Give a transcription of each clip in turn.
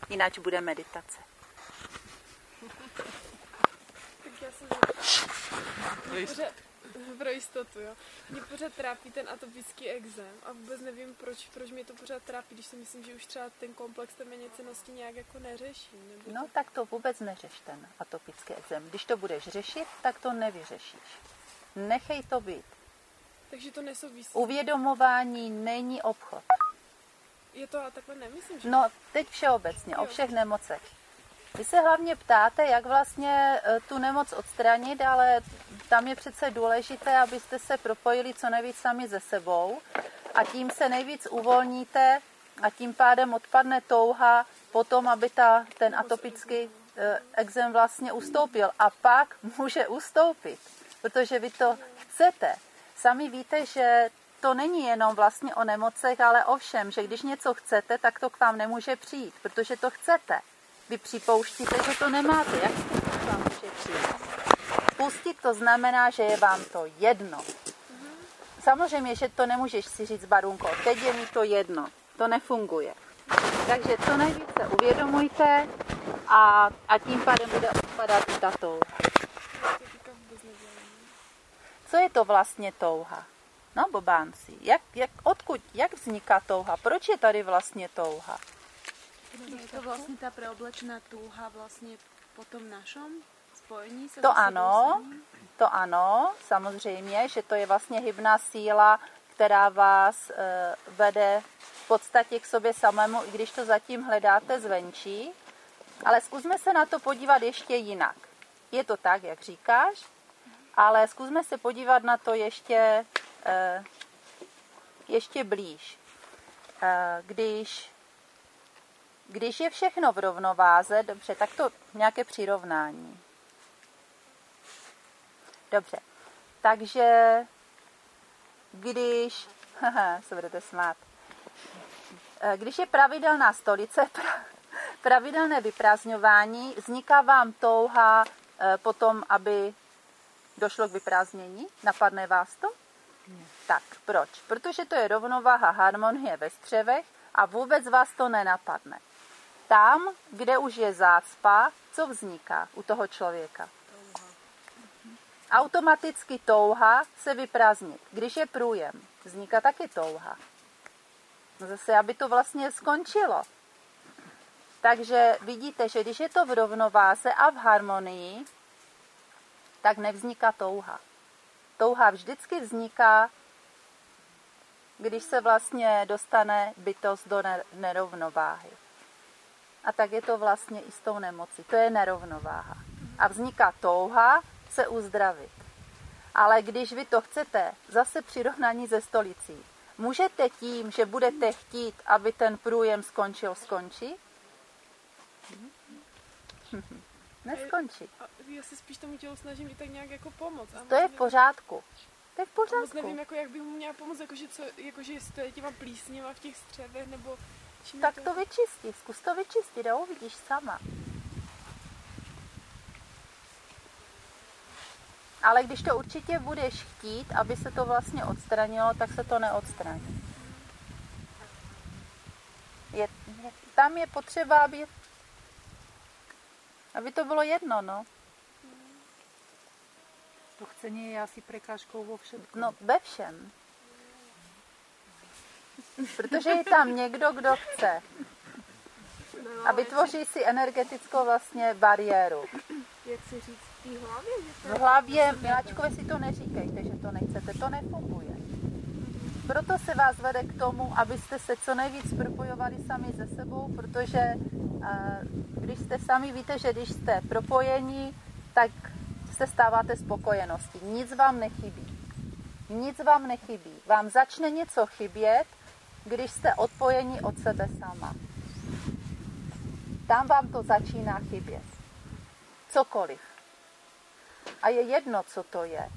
jinak bude meditace. Tak já jsem pro jistotu, jo. Mě pořád trápí ten atopický ekzém a vůbec nevím, proč mě to pořád trápí, když si myslím, že už třeba ten komplex té méněcennosti nějak jako neřeším. Nebo No tak to vůbec neřeš, ten atopický ekzém. Když to budeš řešit, tak to nevyřešíš. Nechej to být. Takže to nesouvisí. Uvědomování není obchod. Je to, a takhle nemyslím, že... No, teď všeobecně, o všech nemocech. Vy se hlavně ptáte, jak vlastně tu nemoc odstranit, ale tam je přece důležité, abyste se propojili co nejvíc sami se sebou a tím se nejvíc uvolníte a tím pádem odpadne touha potom, aby ten atopický ekzém vlastně ustoupil. A pak může ustoupit, protože vy to chcete. Sami víte, že to není jenom vlastně o nemocech, ale o všem, že když něco chcete, tak to k vám nemůže přijít, protože to chcete. Vy připouštíte, že to nemáte. Jak to vám může přijít? Pustit to znamená, že je vám to jedno. Samozřejmě, že to nemůžeš si říct, Barunko, teď je mi to jedno. To nefunguje. Takže co nejvíce uvědomujte a tím pádem bude odpadat i ta touha. Co je to vlastně touha? No, bobánci, jak vzniká touha? Proč je tady vlastně touha? Je to vlastně ta preoblečená touha vlastně po tom našom spojení se? To ano, samozřejmě, že to je vlastně hybná síla, která vás vede v podstatě k sobě samému, i když to zatím hledáte zvenčí. Ale zkusme se na to podívat ještě jinak. Je to tak, jak říkáš, ale zkusme se podívat na to ještě blíž. Když je všechno v rovnováze, dobře, tak to nějaké přirovnání. Dobře, takže když, se budete smát, když je pravidelná stolice, pravidelné vyprázdňování, vzniká vám touha potom, aby došlo k vyprázdnění? Napadne vás to? Tak, proč? Protože to je rovnováha, harmonie ve střevech a vůbec vás to nenapadne. Tam, kde už je zácpa, co vzniká u toho člověka? Automaticky touha se vyprázdnit. Když je průjem, vzniká taky touha. No zase, aby to vlastně skončilo. Takže vidíte, že když je to v rovnováze a v harmonii, tak nevzniká touha. Touha vždycky vzniká, když se vlastně dostane bytost do nerovnováhy. A tak je to vlastně i s tou nemocí. To je nerovnováha. A vzniká touha se uzdravit. Ale když vy to chcete, zase přirovnání ze stolicí, můžete tím, že budete chtít, aby ten průjem skončit? Neskončí. Já se spíš tomu tělu snažím i tak nějak jako pomoct. To je v pořádku. To je v pořádku. Moc nevím, jak bych mu měla pomoct, jakože jestli to je těma plísněma v těch střevech, nebo... Tak to vyčistí, zkus to vyčistit a uvidíš sama. Ale když to určitě budeš chtít, aby se to vlastně odstranilo, tak se to neodstraní. Tam je potřeba, aby to bylo jedno, no. To chcení je asi prekážkou vo všetkom. No, ve všem. Protože je tam někdo, kdo chce. A vytvoří si energetickou vlastně bariéru. Jak si říct, v té hlavě? V hlavě, miláčkové, si to neříkejte, že to nechcete. To nefunguje. Proto se vás vede k tomu, abyste se co nejvíc propojovali sami se sebou, protože když jste sami, víte, že když jste propojení, tak se stáváte spokojeností. Nic vám nechybí. Nic vám nechybí. Vám začne něco chybět, když jste odpojení od sebe sama. Tam vám to začíná chybět. Cokoliv. A je jedno, co to je.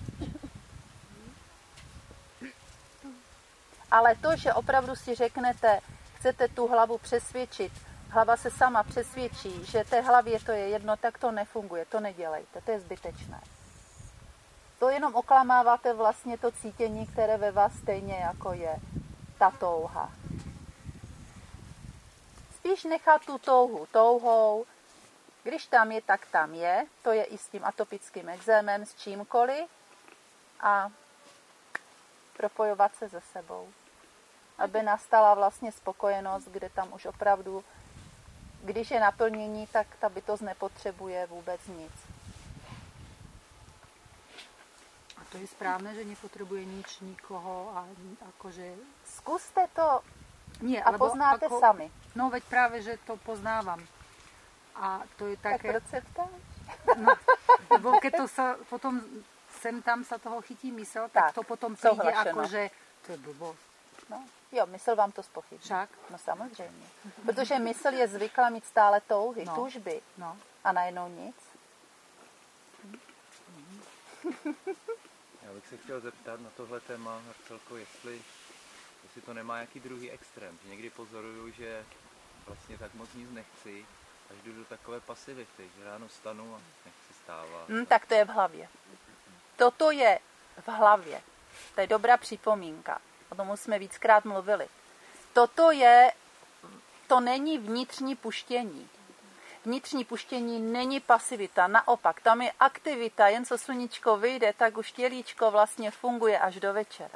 Ale to, že opravdu si řeknete, chcete tu hlavu přesvědčit, hlava se sama přesvědčí, že té hlavě to je jedno, tak to nefunguje, to nedělejte, to je zbytečné. To jenom oklamáváte vlastně to cítění, které ve vás stejně jako je ta touha. Spíš spíš nechat tu touhu touhou. Když tam je, tak tam je. To je i s tím atopickým ekzémem, s čímkoliv. A propojovat se se sebou. Aby nastala vlastně spokojenost, kde tam už opravdu, když je naplnění, tak ta bytost nepotřebuje vůbec nic. A to je správné, že nepotřebuje nič, nikoho a akože... Zkuste to Nie, a poznáte sami. No veď práve, že to poznávam. A to je Tak také... proč se ptáš? No, lebo keď to sa potom sem tam sa toho chytí mysel, tak to potom príde souhlašeno. ako, že to je blbosť. No, jo, mysl vám to zpochybní. Však? No samozřejmě. Protože mysl je zvyklá mít stále touhy, No. tužby. No. A najednou nic. Já bych se chtěl zeptat na tohle téma, Marcelko, jestli to nemá jaký druhý extrém. Že někdy pozoruju, že vlastně tak moc nic nechci, až jdu do takové pasivity, že ráno stanu a nechci stávat. Tak to je v hlavě. Toto je v hlavě. To je dobrá připomínka. O tom jsme víckrát mluvili. To není vnitřní puštění. Vnitřní puštění není pasivita, naopak, tam je aktivita, jen co sluníčko vyjde, tak už tělíčko vlastně funguje až do večera.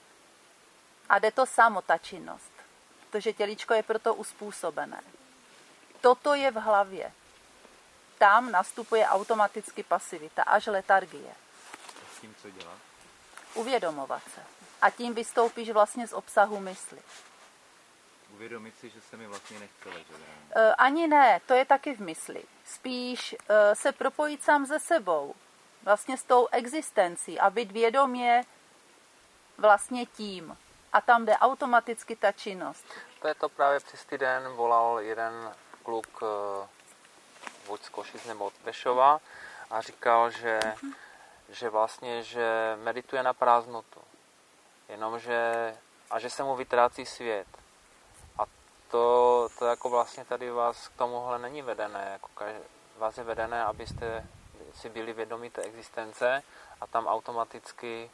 A jde to samo, ta činnost, protože tělíčko je proto uspůsobené. Toto je v hlavě. Tam nastupuje automaticky pasivita, až letargie. A s tím co dělat? Uvědomovat se. A tím vystoupíš vlastně z obsahu mysli. Uvědomit si, že se mi vlastně nechce ležet. Ani ne, to je taky v mysli. Spíš se propojit sám se sebou. Vlastně s tou existencí a být vědomě vlastně tím. A tam jde automaticky ta činnost. To je to právě přes týden volal jeden kluk buď z Košic nebo od Prešova a říkal, že vlastně, že medituje na prázdnotu. Jenomže a že se mu vytrácí svět. A to jako vlastně tady vás k tomuhle není vedené. Jako vás je vedené, abyste si byli vědomí té existence a tam automaticky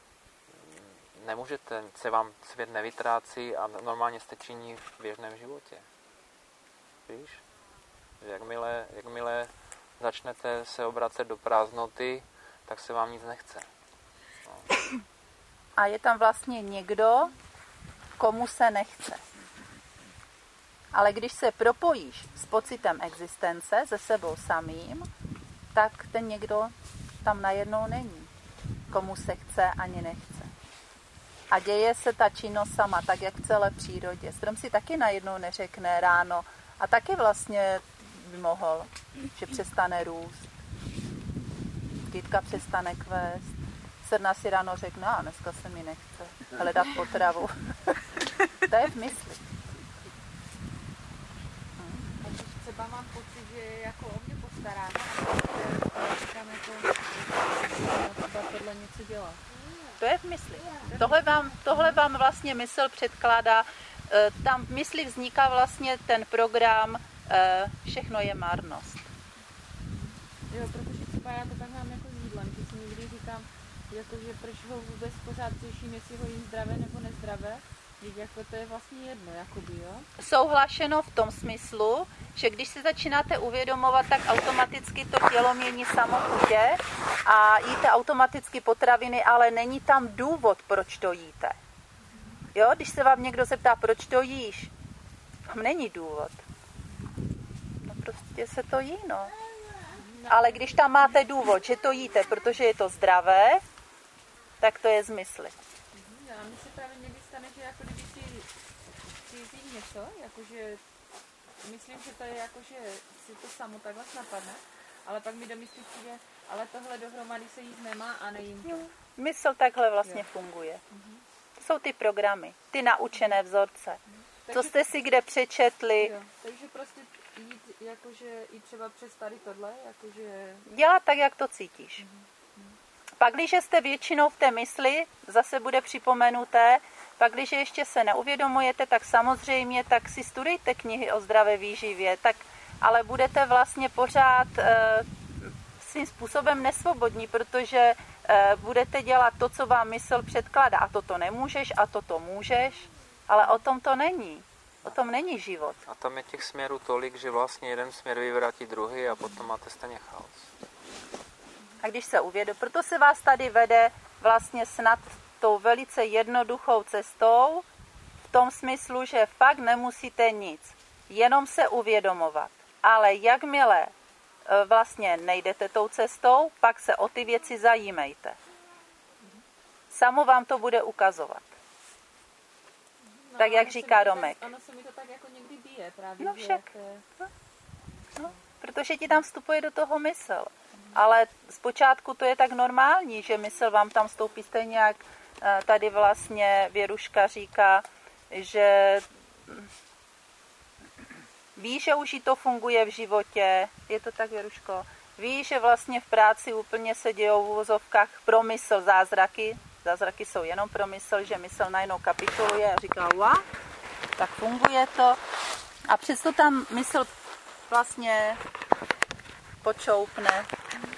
nemůžete, se vám svět nevytrácí a normálně jste činní v běžném životě. Víš? Jakmile začnete se obracet do prázdnoty, tak se vám nic nechce. No. A je tam vlastně někdo, komu se nechce. Ale když se propojíš s pocitem existence, se sebou samým, tak ten někdo tam najednou není, komu se chce ani nechce. A děje se ta činnost sama, tak jak v celé přírodě. Strom si taky najednou neřekne ráno a taky vlastně by mohl, že přestane růst. Kytka přestane kvést. Srna si ráno řekne, a dneska se mi nechce hledat potravu. To je v mysli. A když třeba mám pocit, že je jako o mě postaráno, a říkám jako, třeba podle něco dělat. To je v mysli. Tohle vám vlastně mysl předkládá. Tam v mysli vzniká vlastně ten program všechno je marnost. Jo, protože třeba já to tak mám jako s jídlem, že si někdy říkám, jako, že proč ho vůbec pořád řeším, jestli ho jím zdravé nebo nezdravé, že jako to je vlastně jedno, jakoby, jo? Souhlašeno v tom smyslu, že když si začínáte uvědomovat, tak automaticky to tělo mění samo chutě a jíte automaticky potraviny, ale není tam důvod, proč to jíte. Jo, když se vám někdo zeptá, proč to jíš, tam není důvod. No prostě se to jí, no. Ale když tam máte důvod, že to jíte, protože je to zdravé, tak to je z mysli. Já mi se právě někdy stane, že jako kdyby si jít něco, jakože myslím, že to je jako, že si to samo takhle napadne, ale pak mi do mysli přijde, ale tohle dohromady se jíst nemá a nejím to. Mysl takhle vlastně funguje. To jsou ty programy, ty naučené vzorce. Co jste si kde přečetli. Jo, takže prostě jít, jakože i třeba přes tady tohle, jakože... Dělat tak, jak to cítíš. Pak, když jste většinou v té mysli, zase bude připomenuté, pak, když ještě se neuvědomujete, tak samozřejmě tak si studujte knihy o zdravé výživě, tak, ale budete vlastně pořád svým způsobem nesvobodní, protože budete dělat to, co vám mysl předkládá. A toto nemůžeš, a toto můžeš, ale o tom to není. O tom není život. A tam je těch směrů tolik, že vlastně jeden směr vyvrátí druhý a potom máte stejně chaos. A když se uvědomí, proto se vás tady vede vlastně snad tou velice jednoduchou cestou, v tom smyslu, že fakt nemusíte nic, jenom se uvědomovat. Ale jakmile vlastně nejdete tou cestou, pak se o ty věci zajímejte. Samo vám to bude ukazovat. No, tak jak říká Romek. Ano, se mi to tak jako někdy bije právě. No však. No, protože ti tam vstupuje do toho mysl. Ale zpočátku to je tak normální, že mysl vám tam vstoupí stejně, jak tady vlastně Věruška říká, že ví, že už jí to funguje v životě. Je to tak, Věruško? Ví, že vlastně v práci úplně se dějou v uvozovkách pro mysl zázraky. Zázraky jsou jenom pro mysl, že mysl najednou kapituluje a říká, tak funguje to. A přesto tam mysl vlastně počoupne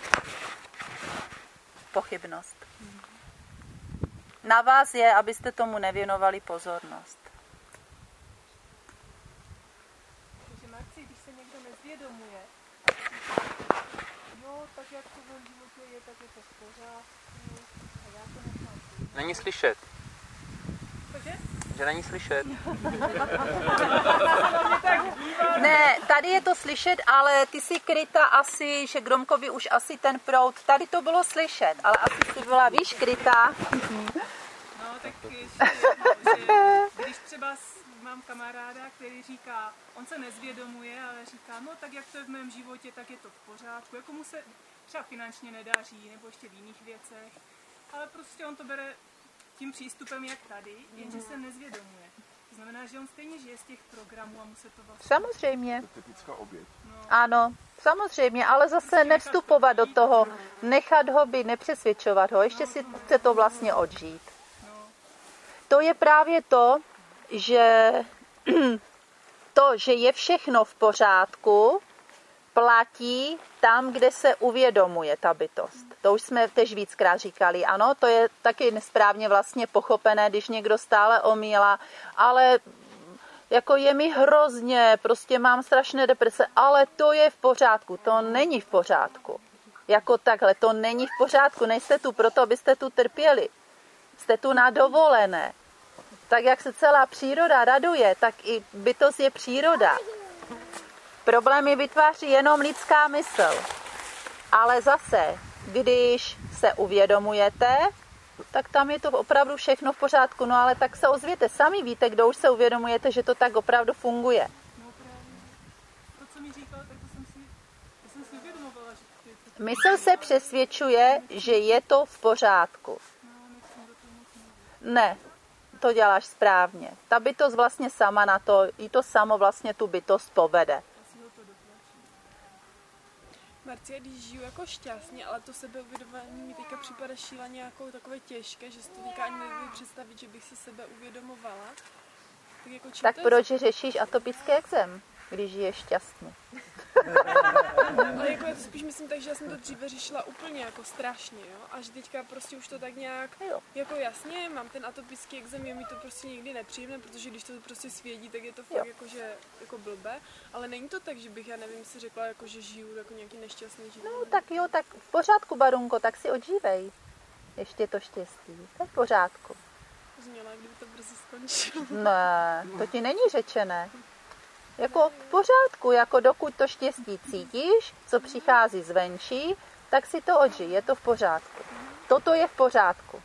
pochybnost. Na vás je, abyste tomu nevěnovali pozornost. Takže Marci, když se někdo nezvědomuje, jo, tak jak to v životě je, tak je to v pořádku. A já to nechám. Není slyšet. Cože? Že není slyšet. Ne, tady je to slyšet, ale ty jsi kryta asi, že Gromkovi už asi ten proud, tady to bylo slyšet, ale asi jsi byla, víš, krytá. No, tak ještě jedno, že když třeba mám kamaráda, který říká, on se nezvědomuje, ale říká, no tak jak to je v mém životě, tak je to v pořádku, jako mu se třeba finančně nedaří, nebo ještě v jiných věcech, ale prostě on to bere tím přístupem jak tady, jenže se nezvědomuje. To znamená, že on stejně žije z těch programů a mu se to vlastně... Samozřejmě. To je typická oběť. Ano, samozřejmě, ale zase nevstupovat do toho, nechat ho být, nepřesvědčovat ho, ještě si chce to vlastně odžít. To je právě to, že je všechno v pořádku, platí tam, kde se uvědomuje ta bytost. To už jsme tež víckrát říkali, ano, to je taky nesprávně vlastně pochopené, když někdo stále omílá, ale jako je mi hrozně, prostě mám strašné deprese, ale to je v pořádku, to není v pořádku. Jako takhle, to není v pořádku, nejste tu proto, abyste tu trpěli. Jste tu na dovolené. Tak jak se celá příroda raduje, tak i bytost je příroda. Problémy vytváří jenom lidská mysl. Ale zase, když se uvědomujete, tak tam je to opravdu všechno v pořádku. No ale tak se ozvěte, sami víte, kdo už se uvědomujete, že to tak opravdu funguje. No právě. To, co mi říkal, tak to jsem si uvědomovala, že to je to... Mysl se přesvědčuje, že je to v pořádku. Ne, to děláš správně. Ta bytost vlastně sama na to, i to samo vlastně tu bytost povede. Marcie, když žiju jako šťastně, ale to sebeuvědomování mi teďka připadá šíleně jako takové těžké, že si to teďka ani nevím představit, že bych si sebe uvědomovala. Tak, jako tak proč řešíš atopický ekzém, když žiješ šťastně? Ale jako já to spíš myslím tak, že já jsem to dříve řešila úplně jako strašně, jo? A že teďka prostě už to tak nějak, jako jasně, mám ten atopický ekzém, je mi to prostě někdy nepříjemné, protože když to prostě svědí, tak je to fakt jako, že, jako blbé, ale není to tak, že bych, já nevím, si řekla, jako, že žiju jako nějaký nešťastný život. No tak jo, tak v pořádku, Barunko, tak si odžívej. Ještě to štěstí, tak v pořádku. Zněla, kdyby to brzy skončilo. Ne, to ti není řečené. Jako v pořádku, jako dokud to štěstí cítíš, co přichází zvenčí, tak si to odžij, je to v pořádku. Toto je v pořádku.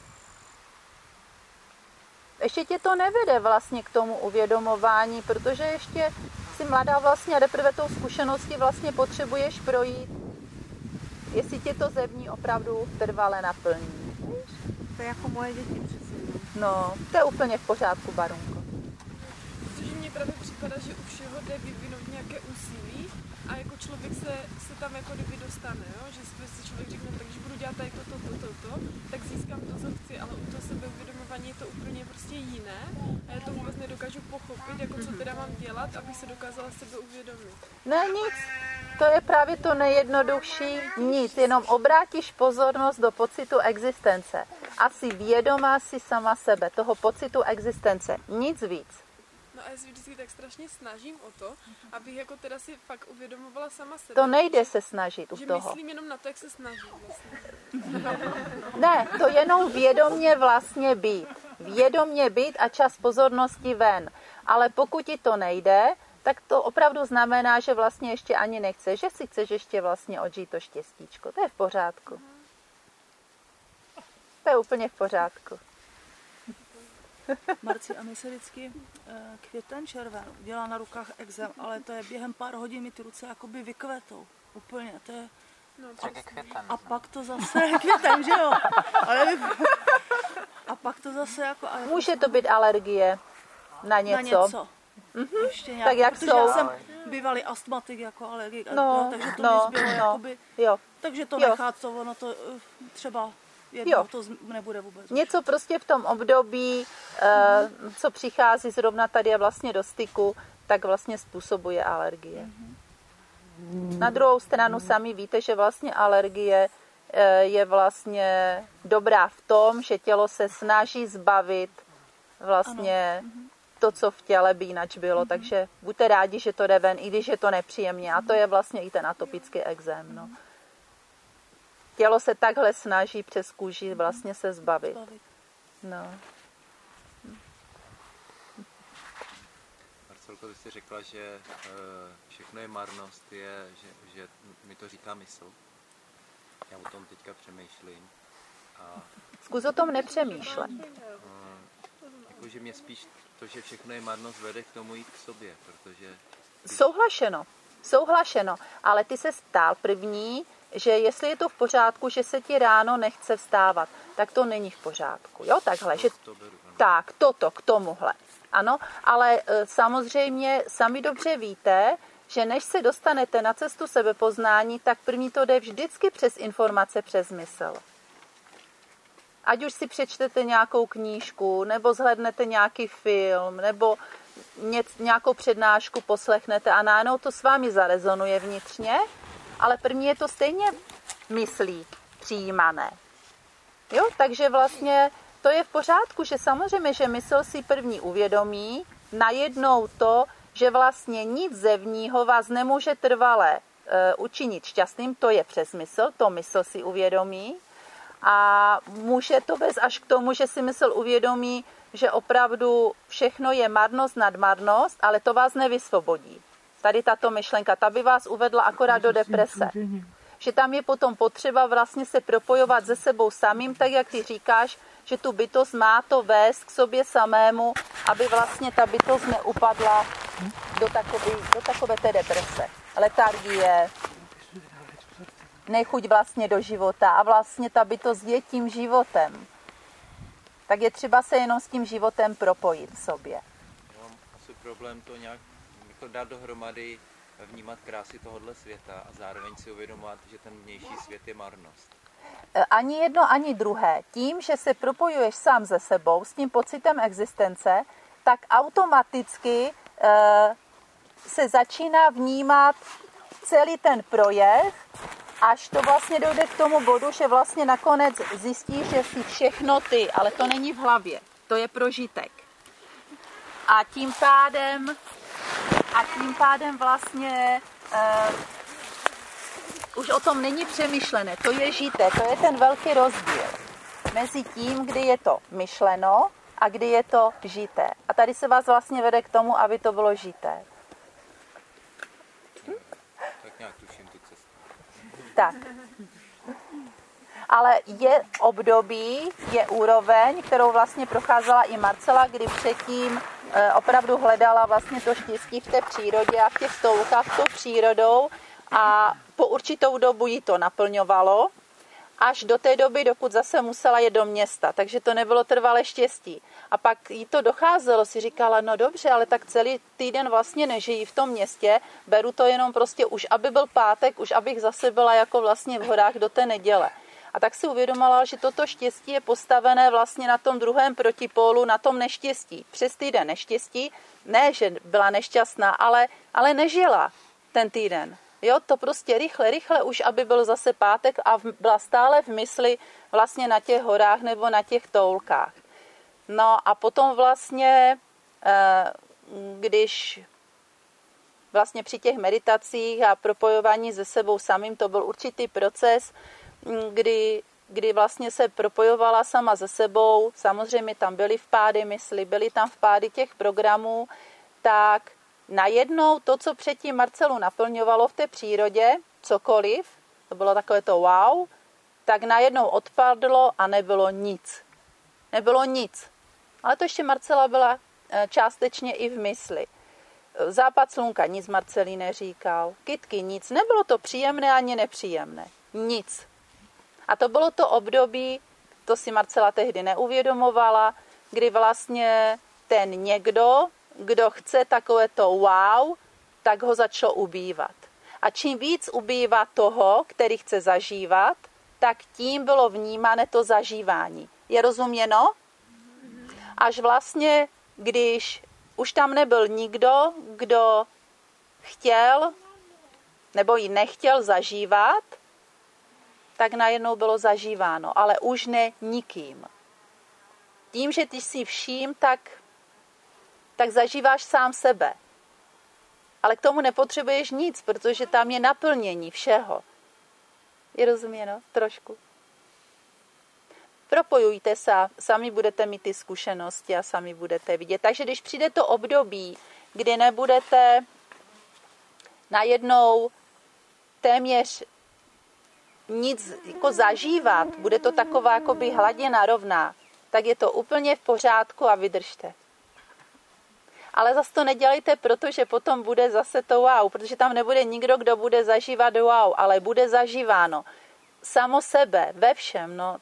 Ještě tě to nevede vlastně k tomu uvědomování, protože ještě jsi mladá vlastně a teprve tou zkušeností vlastně potřebuješ projít, jestli tě to zevní opravdu trvale naplní. To je jako moje děti přesně. No, to je úplně v pořádku, Barunko. Protože mně právě připadá, že u všeho jde vyvinout nějaké úsilí a jako člověk se tam jako kdyby dostane, jo? Že si člověk řekne, tak když budu dělat jako to, tak získám to, co chci, ale u toho sebeuvědomování je to úplně prostě jiné a já to vůbec nedokážu pochopit, jako co teda mám dělat, abych se dokázala sebe uvědomit. Ne, nic. To je právě to nejjednodušší. Nic, jenom obrátíš pozornost do pocitu existence. A jsi vědomá si sama sebe, toho pocitu existence. Nic víc. No a já se vždycky tak strašně snažím o to, abych jako teda si fakt uvědomovala sama sebe. To nejde se snažit u že toho. myslím jenom na to, jak se snažím vlastně. Ne, to jenom vědomě vlastně být. Vědomě být a čas pozornosti ven. Ale pokud ti to nejde, tak to opravdu znamená, že vlastně ještě ani nechceš, že si chceš ještě vlastně odžít to štěstíčko. To je v pořádku. To je úplně v pořádku. Marci, a mi se vždycky květen červen dělá na rukách exém, ale to je během pár hodin mi ty ruce jakoby vykvetou. Úplně, to je... Tak je květen. A pak to zase květem, že jo? Ale... A pak to zase jako... Může to být alergie na něco. Na něco. Ještě nějak, Tak jak protože jsou? já jsem bývalý astmatik jako alergik, takže to mi zbylo jakoby... Jo. Takže to Jo. nechat, co ono to třeba jednou to nebude vůbec. Něco prostě v tom období, co přichází zrovna tady a vlastně do styku, tak vlastně způsobuje alergie. Na druhou stranu sami víte, že vlastně alergie je vlastně dobrá v tom, že tělo se snaží zbavit vlastně to, co v těle by jinak bylo. Takže buďte rádi, že to jde ven, i když je to nepříjemně. A to je vlastně i ten atopický ekzém. No. Tělo se takhle snaží přes kůži vlastně se zbavit. No. Marcelko, ty jsi řekla, že všechno je marnost, že mi to říká mysl. Já o tom teďka přemýšlím. A Zkus o tom nepřemýšlet. jakože mě spíš to, že všechno je marnost, vede k tomu jít k sobě, protože... Souhlašeno. Ale ty se ptal první, že jestli je to v pořádku, že se ti ráno nechce vstávat, tak to není v pořádku. Jo, takhle. Že... Tak, toto k tomuhle. Ano, ale samozřejmě sami dobře víte, že než se dostanete na cestu sebepoznání, tak první to jde vždycky přes informace, přes mysl. Ať už si přečtete nějakou knížku, nebo zhlédnete nějaký film, nebo nějakou přednášku poslechnete a najednou to s vámi zarezonuje vnitřně, ale první je to stejně myslí přijímané. Jo, takže vlastně to je v pořádku, že samozřejmě, že mysl si první uvědomí, najednou to, že vlastně nic zevního vás nemůže trvale učinit šťastným, to je přes mysl, to mysl si uvědomí a může to vést až k tomu, že si mysl uvědomí, že opravdu všechno je marnost nad marnost, ale to vás nevysvobodí. Tady tato myšlenka, ta by vás uvedla akorát do deprese. Že tam je potom potřeba vlastně se propojovat se sebou samým, tak jak ty říkáš, že tu bytost má to vést k sobě samému, aby vlastně ta bytost neupadla do takové té deprese. Letargie, nechuť vlastně do života a vlastně ta bytost je tím životem. Tak je třeba se jenom s tím životem propojit v sobě. Já mám asi problém to nějak jako dát dohromady, vnímat krásy tohohle světa a zároveň si uvědomovat, že ten vnější svět je marnost. Ani jedno, ani druhé. Tím, že se propojuješ sám se sebou, s tím pocitem existence, tak automaticky se začíná vnímat celý ten projev, až to vlastně dojde k tomu bodu, že vlastně nakonec zjistíš, že si všechno ty, ale to není v hlavě, to je prožitek. A tím pádem vlastně už o tom není přemýšlené, to je žité, to je ten velký rozdíl mezi tím, kdy je to myšleno a kdy je to žité. A tady se vás vlastně vede k tomu, aby to bylo žité. Tak nějak tuším tu cestu. Tak. Ale je období, je úroveň, kterou vlastně procházela i Marcela, kdy předtím opravdu hledala vlastně to štěstí v té přírodě a v těch stoukách tou přírodou a po určitou dobu jí to naplňovalo, až do té doby, dokud zase musela jít do města, takže to nebylo trvalé štěstí. A pak jí to docházelo, si říkala, no dobře, ale tak celý týden vlastně nežijí v tom městě, beru to jenom prostě už, aby byl pátek, už abych zase byla jako vlastně v horách do té neděle. A tak si uvědomila, že toto štěstí je postavené vlastně na tom druhém protipólu, na tom neštěstí. Přes týden neštěstí, ne, že byla nešťastná, ale nežila ten týden. Jo, to prostě rychle, už aby byl zase pátek a byla stále v mysli vlastně na těch horách nebo na těch toulkách. No a potom vlastně když vlastně při těch meditacích a propojování se sebou samým, to byl určitý proces, kdy vlastně se propojovala sama se sebou, samozřejmě tam byly vpády mysli, byly tam vpády těch programů, tak najednou to, co předtím Marcelu naplňovalo v té přírodě, cokoliv, to bylo takové to wow, tak najednou odpadlo a nebylo nic. Nebylo nic. Ale to ještě Marcela byla částečně i v mysli. Západ slunka nic Marcelí neříkal, kytky nic, nebylo to příjemné ani nepříjemné. Nic. A to bylo to období, to si Marcela tehdy neuvědomovala, kdy vlastně ten někdo, kdo chce takové to wow, tak ho začalo ubývat. A čím víc ubývá toho, který chce zažívat, tak tím bylo vnímané to zažívání. Je rozuměno? Až vlastně, když už tam nebyl nikdo, kdo chtěl nebo ji nechtěl zažívat, tak najednou bylo zažíváno, ale už ne nikým. Tím, že ty si vším, tak zažíváš sám sebe. Ale k tomu nepotřebuješ nic, protože tam je naplnění všeho. Je rozuměno? Trošku. Propojujte se, sami budete mít ty zkušenosti a sami budete vidět. Takže když přijde to období, kdy nebudete najednou téměř nic jako zažívat, bude to taková jakoby hladina rovná, tak je to úplně v pořádku a vydržte. Ale zase to nedělejte, protože potom bude zase to wow, protože tam nebude nikdo, kdo bude zažívat wow, ale bude zažíváno samo sebe, ve všem, no.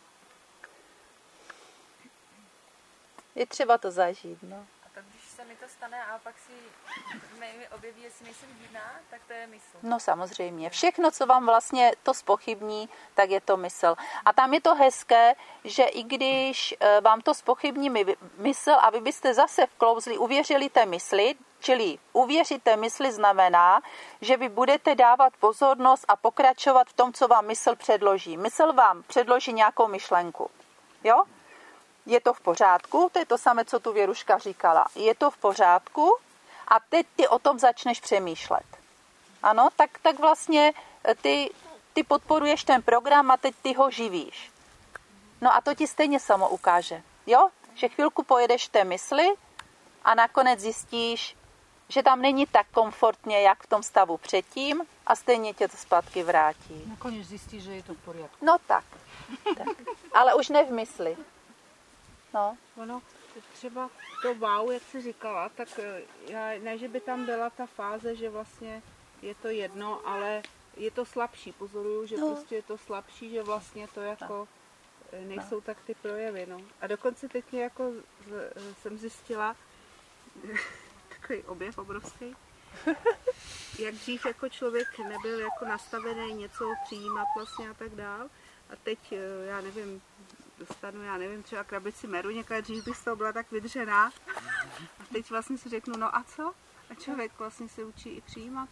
Je třeba to zažít, no. A tak když se mi to stane a pak si mi objeví, jestli nejsem divná, tak to je mysl. No samozřejmě. Všechno, co vám vlastně to zpochybní, tak je to mysl. A tam je to hezké, že i když vám to zpochybní mysl a vy byste zase vklouzli, uvěřili té mysli, čili uvěřit té mysli znamená, že vy budete dávat pozornost a pokračovat v tom, co vám mysl předloží. Mysl vám předloží nějakou myšlenku. Jo? Je to v pořádku? To je to samé, co tu Věruška říkala. Je to v pořádku? A teď ty o tom začneš přemýšlet. Ano, tak vlastně ty podporuješ ten program a teď ty ho živíš. No a to ti stejně samo ukáže. Jo? Že chvilku pojedeš té mysli a nakonec zjistíš, že tam není tak komfortně, jak v tom stavu předtím a stejně tě to zpátky vrátí. Nakonec zjistíš, že je to v pořádku. No tak. Ale už ne v mysli. No. Ono, třeba to wow, jak jsi říkala, tak ne, že by tam byla ta fáze, že vlastně je to jedno, ale je to slabší. Pozoruju, že prostě je to slabší, že vlastně to jako nejsou tak ty projevy, no. A dokonce teď mě jako jsem zjistila takový objev obrovský, jak dřív jako člověk nebyl jako nastavený něco přijímat vlastně a tak dál. A teď, já nevím, dostanu, třeba krabici meru, někde dřív bych z toho byla tak vydřená. A teď vlastně si řeknu, no a co? A člověk vlastně se učí i přijímat.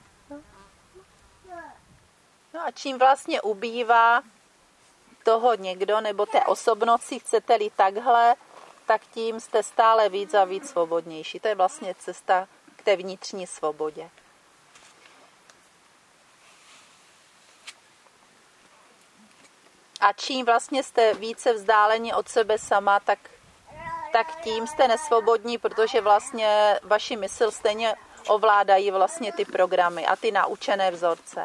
No a čím vlastně ubývá toho někdo, nebo té osobnosti, chcete-li takhle, tak tím jste stále víc a víc svobodnější. To je vlastně cesta k té vnitřní svobodě. A čím vlastně jste více vzdáleni od sebe sama, tak tím jste nesvobodní, protože vlastně vaši mysl stejně ovládají vlastně ty programy a ty naučené vzorce.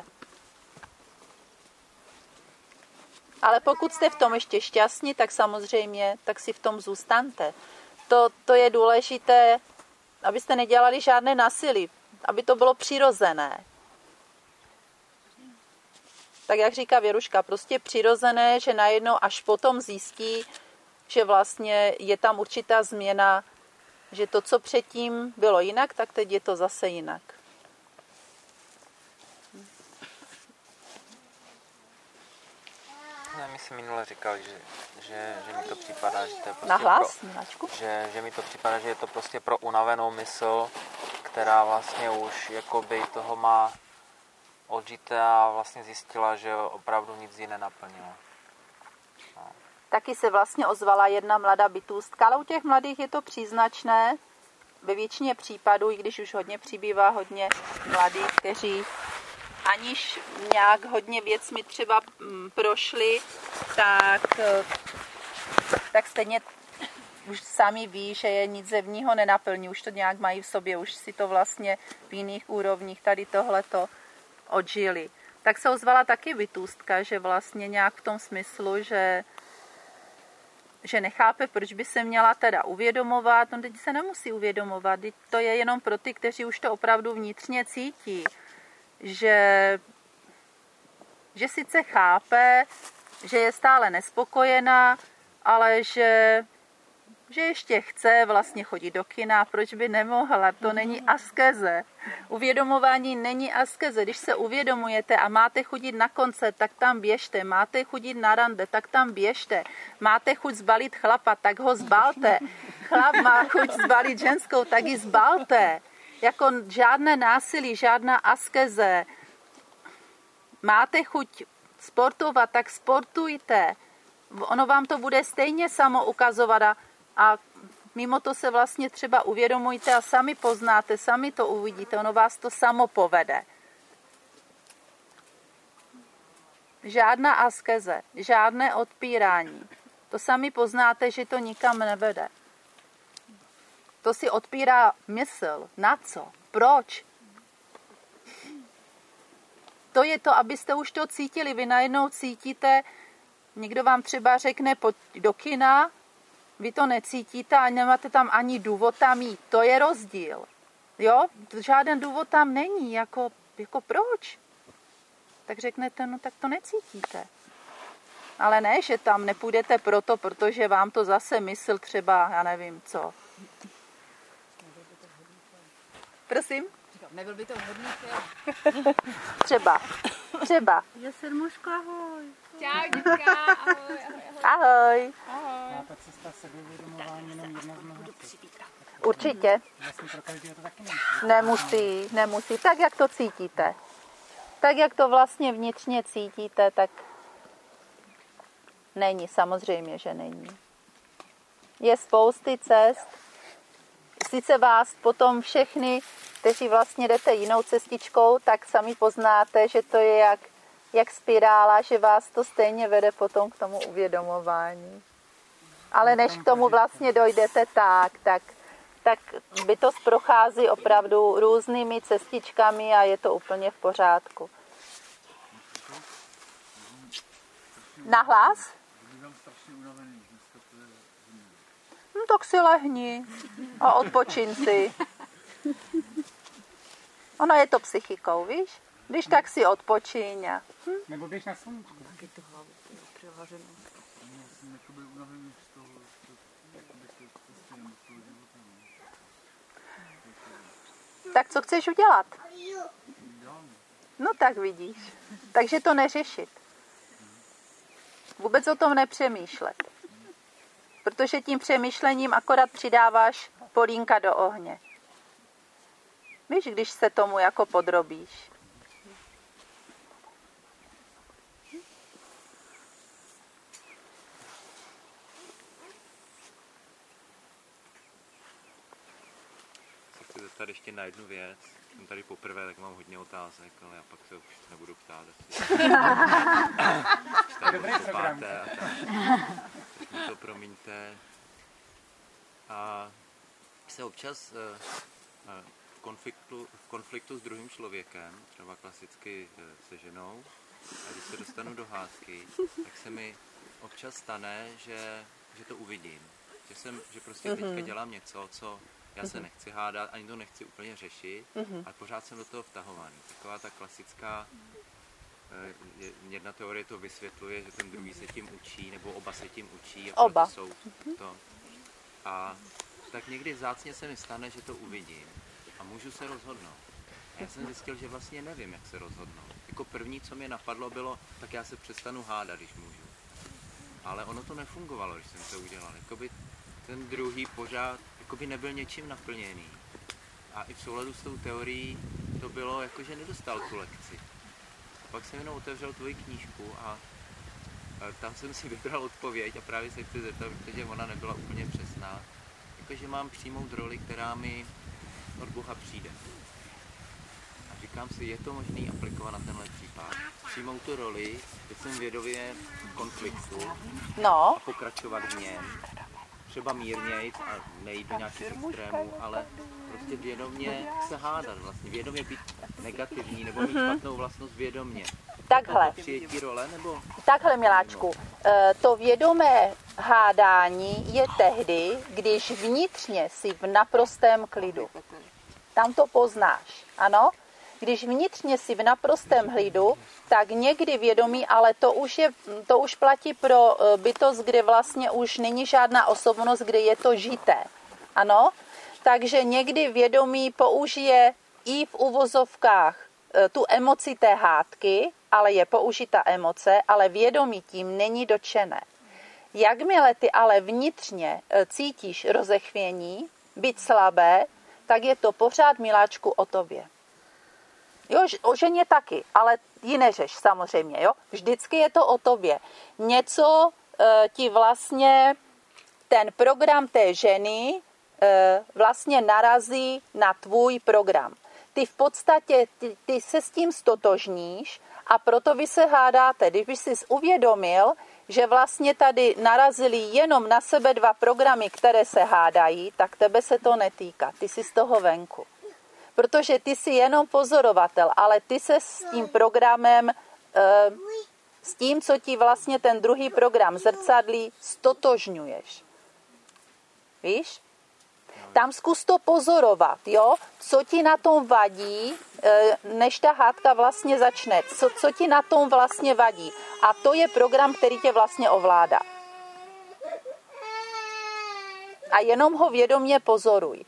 Ale pokud jste v tom ještě šťastní, tak samozřejmě, tak si v tom zůstaňte. To je důležité, abyste nedělali žádné násilí, aby to bylo přirozené. Tak jak říká Věruška, prostě přirozené, že najednou až potom zjistí, že vlastně je tam určitá změna, že to, co předtím bylo jinak, tak teď je to zase jinak. Ne, my jsme minule říkali, že mi to připadá, že to je prostě Nahlas, že mi to připadá, že je to prostě pro unavenou mysl, která vlastně už jakoby toho má odžité a vlastně zjistila, že opravdu nic jí nenaplnilo. No. Taky se vlastně ozvala jedna mladá bytůstka, ale u těch mladých je to příznačné, ve většině případů, i když už hodně přibývá hodně mladých, kteří aniž nějak hodně věcmi třeba prošli, tak stejně už sami ví, že je nic zevního nenaplní, už to nějak mají v sobě, už si to vlastně v jiných úrovních tady tohleto odžili. Tak se ozvala taky Vitůstka, že vlastně nějak v tom smyslu, že nechápe, proč by se měla teda uvědomovat. No teď se nemusí uvědomovat, teď to je jenom pro ty, kteří už to opravdu vnitřně cítí, že sice chápe, že je stále nespokojená, ale že ještě chce vlastně chodit do kina, proč by nemohla, to není askeze. Uvědomování není askeze. Když se uvědomujete a máte chodit na koncert, tak tam běžte. Máte chodit na rande, tak tam běžte. Máte chuť zbalit chlapa, tak ho zbalte. Chlap má chuť zbalit ženskou, tak ji zbalte. Jako žádné násilí, žádná askeze. Máte chuť sportovat, tak sportujte. Ono vám to bude stejně samo ukazovat a mimo to se vlastně třeba uvědomujte a sami poznáte, sami to uvidíte, ono vás to samo povede. Žádná askeze, žádné odpírání. To sami poznáte, že to nikam nevede. To si odpírá mysl. Na co? Proč? To je to, abyste už to cítili. Vy najednou cítíte, někdo vám třeba řekne pojď do kina, vy to necítíte a nemáte tam ani důvod tam jít. To je rozdíl. Jo? Žádný důvod tam není. Jako proč? Tak řeknete, no tak to necítíte. Ale ne, že tam nepůjdete proto, protože vám to zase mysl třeba, já nevím co. Prosím? Nebyl by to vhodný film. Třeba. Je Sedmuško, ahoj. Čau, dětka, ahoj. Ahoj. A ta cesta sebeuvědomování jenom jedna z mnoha. Určitě. Vlastně pro každého to taky Nemusí. Tak, jak to cítíte. Tak, jak to vlastně vnitřně cítíte, tak není. Samozřejmě, že není. Je spousty cest. Sice vás potom všechny, kteří vlastně jdete jinou cestičkou, tak sami poznáte, že to je jak spirála, že vás to stejně vede potom k tomu uvědomování. Ale než k tomu vlastně dojdete tak bytost prochází opravdu různými cestičkami a je to úplně v pořádku. Nahlas? No, tak si lehni a odpočin si. Ono je to psychikou, víš? Když tak si odpočíň. Nebo běž na sluníčku. Taky tu hlavu přihlaženou. Tak co chceš udělat? No tak vidíš. Takže to neřešit. Vůbec o tom nepřemýšlet. Protože tím přemýšlením akorát přidáváš polínka do ohně. Víš, když se tomu jako podrobíš. Chci zeptat ještě na jednu věc. Jsem tady poprvé, tak mám hodně otázek, ale já pak se už nebudu ptát. Dobrý program. Tak mi to promiňte. A se občas v konfliktu s druhým člověkem, třeba klasicky se ženou, a když se dostanu do hádky, tak se mi občas stane, že to uvidím. Že prostě teďka dělám něco, co já se nechci hádat, ani to nechci úplně řešit, ale pořád jsem do toho vtahovaný. Taková ta klasická, jedna teorie to vysvětluje, že ten druhý se tím učí, nebo oba se tím učí. A oba. Jsou to. A tak někdy vzácně se mi stane, že to uvidím a můžu se rozhodnout. A já jsem zjistil, že vlastně nevím, jak se rozhodnout. Jako první, co mě napadlo, bylo, tak já se přestanu hádat, když můžu. Ale ono to nefungovalo, když jsem to udělal. Jakoby ten druhý pořád jakoby nebyl něčím naplněný. A i v souladu s tou teorií to bylo, jako, že nedostal tu lekci. A pak jsem jenom otevřel tvoji knížku a tam jsem si vybral odpověď a právě se chci zeptat, protože ona nebyla úplně přesná. teďka, že mám přijmout roli, která mi od Boha přijde. A říkám si, je to možné aplikovat na tenhle případ. Přijmout tu roli, teď jsem vědomě v konfliktu a pokračovat v něm. Třeba mírnějc a nejít do nějakých extrémů, ale prostě vědomě se hádat, vlastně vědomě být negativní nebo mít špatnou vlastnost vědomě. Takhle. Přijetí role nebo? Takhle, miláčku, to vědomé hádání je tehdy, když vnitřně jsi v naprostém klidu. Tam to poznáš, ano? Když vnitřně jsi v naprostém klidu, tak někdy vědomí, ale to už platí pro bytost, kde vlastně už není žádná osobnost, kde je to žité. Ano? Takže někdy vědomí použije i v uvozovkách tu emoci té hádky, ale je použita emoce, ale vědomí tím není dotčené. Jakmile ty ale vnitřně cítíš rozechvění, být slabé, tak je to pořád, miláčku, o tobě. Jo, o ženě taky, ale ji neřeš samozřejmě, jo. Vždycky je to o tobě. Něco ti vlastně ten program té ženy vlastně narazí na tvůj program. Ty v podstatě, ty se s tím stotožníš a proto vy se hádáte. Když bys si uvědomil, že vlastně tady narazili jenom na sebe dva programy, které se hádají, tak tebe se to netýká. Ty jsi z toho venku. Protože ty jsi jenom pozorovatel, ale ty se s tím programem, s tím, co ti vlastně ten druhý program zrcadlí, stotožňuješ. Víš? Tam zkus to pozorovat, jo? Co ti na tom vadí, než ta hádka vlastně začne. Co ti na tom vlastně vadí. A to je program, který tě vlastně ovládá. A jenom ho vědomě pozoruj.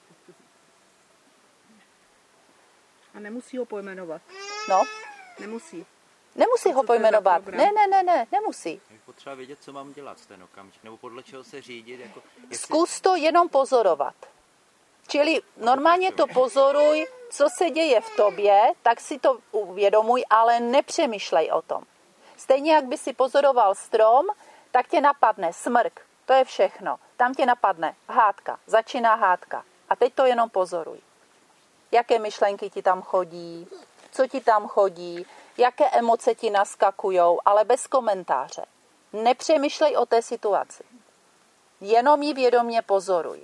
A nemusí ho pojmenovat. No. Nemusí. Nemusí ho pojmenovat. Ne, nemusí. Je potřeba vědět, co mám dělat v ten okamžik, nebo podle čeho se řídit. Jako, Zkus to jenom pozorovat. Čili normálně to pozoruj, co se děje v tobě, tak si to uvědomuj, ale nepřemýšlej o tom. Stejně jak by si pozoroval strom, tak tě napadne smrk. To je všechno. Tam tě napadne hádka. Začíná hádka. A teď to jenom pozoruj. Jaké myšlenky ti tam chodí, co ti tam chodí, jaké emoce ti naskakujou, ale bez komentáře. Nepřemýšlej o té situaci. Jenom ji vědomě pozoruj.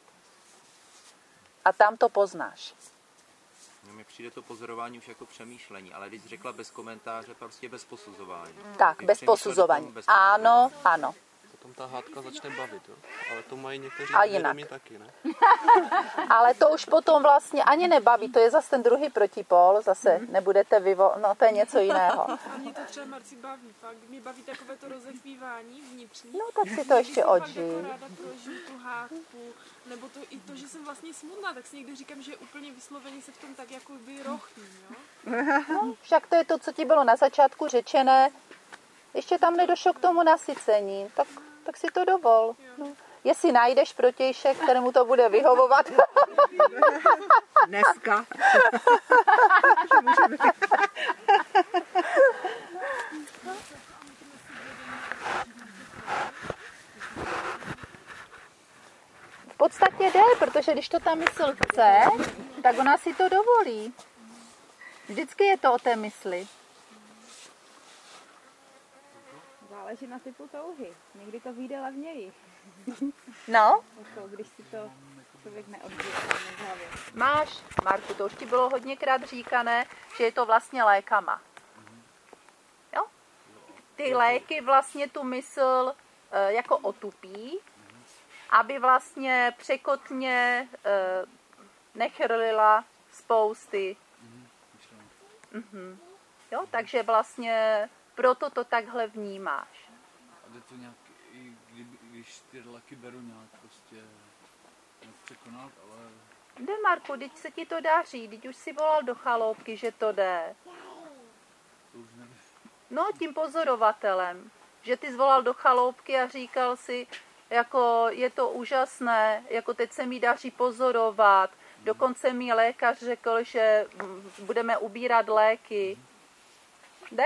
A tam to poznáš. Mně přijde to pozorování už jako přemýšlení, ale když jsi řekla bez komentáře, prostě bez posuzování. Tak, bez posuzování. Ano, ano. Potom ta hádka začne bavit, jo? Ale to mají někteří vědomí taky, ne? Ale to už potom vlastně ani nebaví, to je zase ten druhý protipol, zase nebudete no to je něco jiného. A mě to třeba, Marci, baví, fakt, mě baví takové to rozechvívání vnitřní. No tak si to ještě odžij. Fakt jako ráda prožiju tu hádku, nebo to i to, že jsem vlastně smutná, tak si někdy říkám, že úplně vysloveně se v tom tak jako by rochním, jo? No, však to je to, co ti bylo na začátku řečené, ještě tam nedošlo k tomu nasycení, tak si to dovol. No. Jestli najdeš protějšek, kterému to bude vyhovovat. Dneska. V podstatě jde, protože když to ta mysl chce, tak ona si to dovolí. Vždycky je to o té mysli. Záleží na typu touhy. Někdy to vyjde levněji. No? Jako, když si to člověk neodbije v hlavě. Máš, Marku, to už ti bylo hodněkrát říkané, že je to vlastně lékama. Jo? Ty léky vlastně tu mysl jako otupí, aby vlastně překotně nechrlila spousty. Jo? Takže vlastně proto to takhle vnímáš. A jde to nějak, i když ty léky beru nějak prostě překonat, ale... Jde, Marku, teď se ti to daří, teď už si volal do chaloupky, že to jde. To už nevím. No, tím pozorovatelem, že ty zvolal do chaloupky a říkal si, jako je to úžasné, jako teď se mi daří pozorovat, dokonce mi lékař řekl, že budeme ubírat léky. Jde?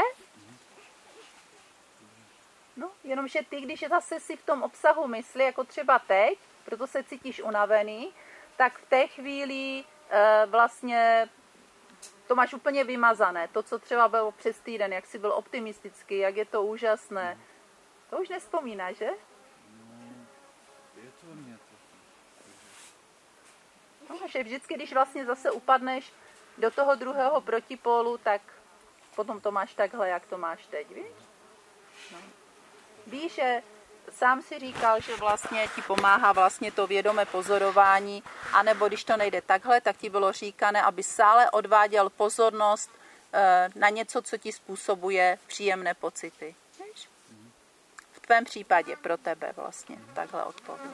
No, jenomže ty, když zase si v tom obsahu mysli, jako třeba teď, proto se cítíš unavený, tak v té chvíli vlastně to máš úplně vymazané. To, co třeba bylo přes týden, jak jsi byl optimistický, jak je to úžasné. To už nevzpomínáš, že? Je to mě No, že vždycky, když vlastně zase upadneš do toho druhého protipólu, tak potom to máš takhle, jak to máš teď, víš? No. Víš, že sám si říkal, že vlastně ti pomáhá vlastně to vědomé pozorování, anebo když to nejde takhle, tak ti bylo říkané, aby stále odváděl pozornost na něco, co ti způsobuje příjemné pocity. Víš? V tvém případě pro tebe vlastně takhle odpovím.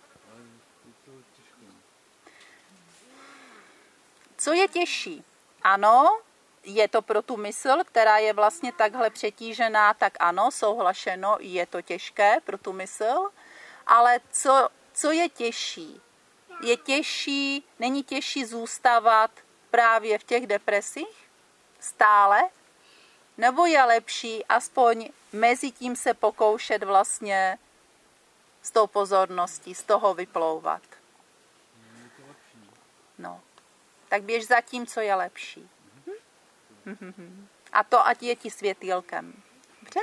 Co je těžší? Ano, je to pro tu mysl, která je vlastně takhle přetížená, tak ano, souhlašeno, je to těžké pro tu mysl, ale co je těžší? Je těžší, není těžší zůstávat právě v těch depresích stále? Nebo je lepší aspoň mezi tím se pokoušet vlastně s tou pozorností, z toho vyplouvat? No. Tak běž za tím, co je lepší. A to ať je ti světýlkem. Dobře?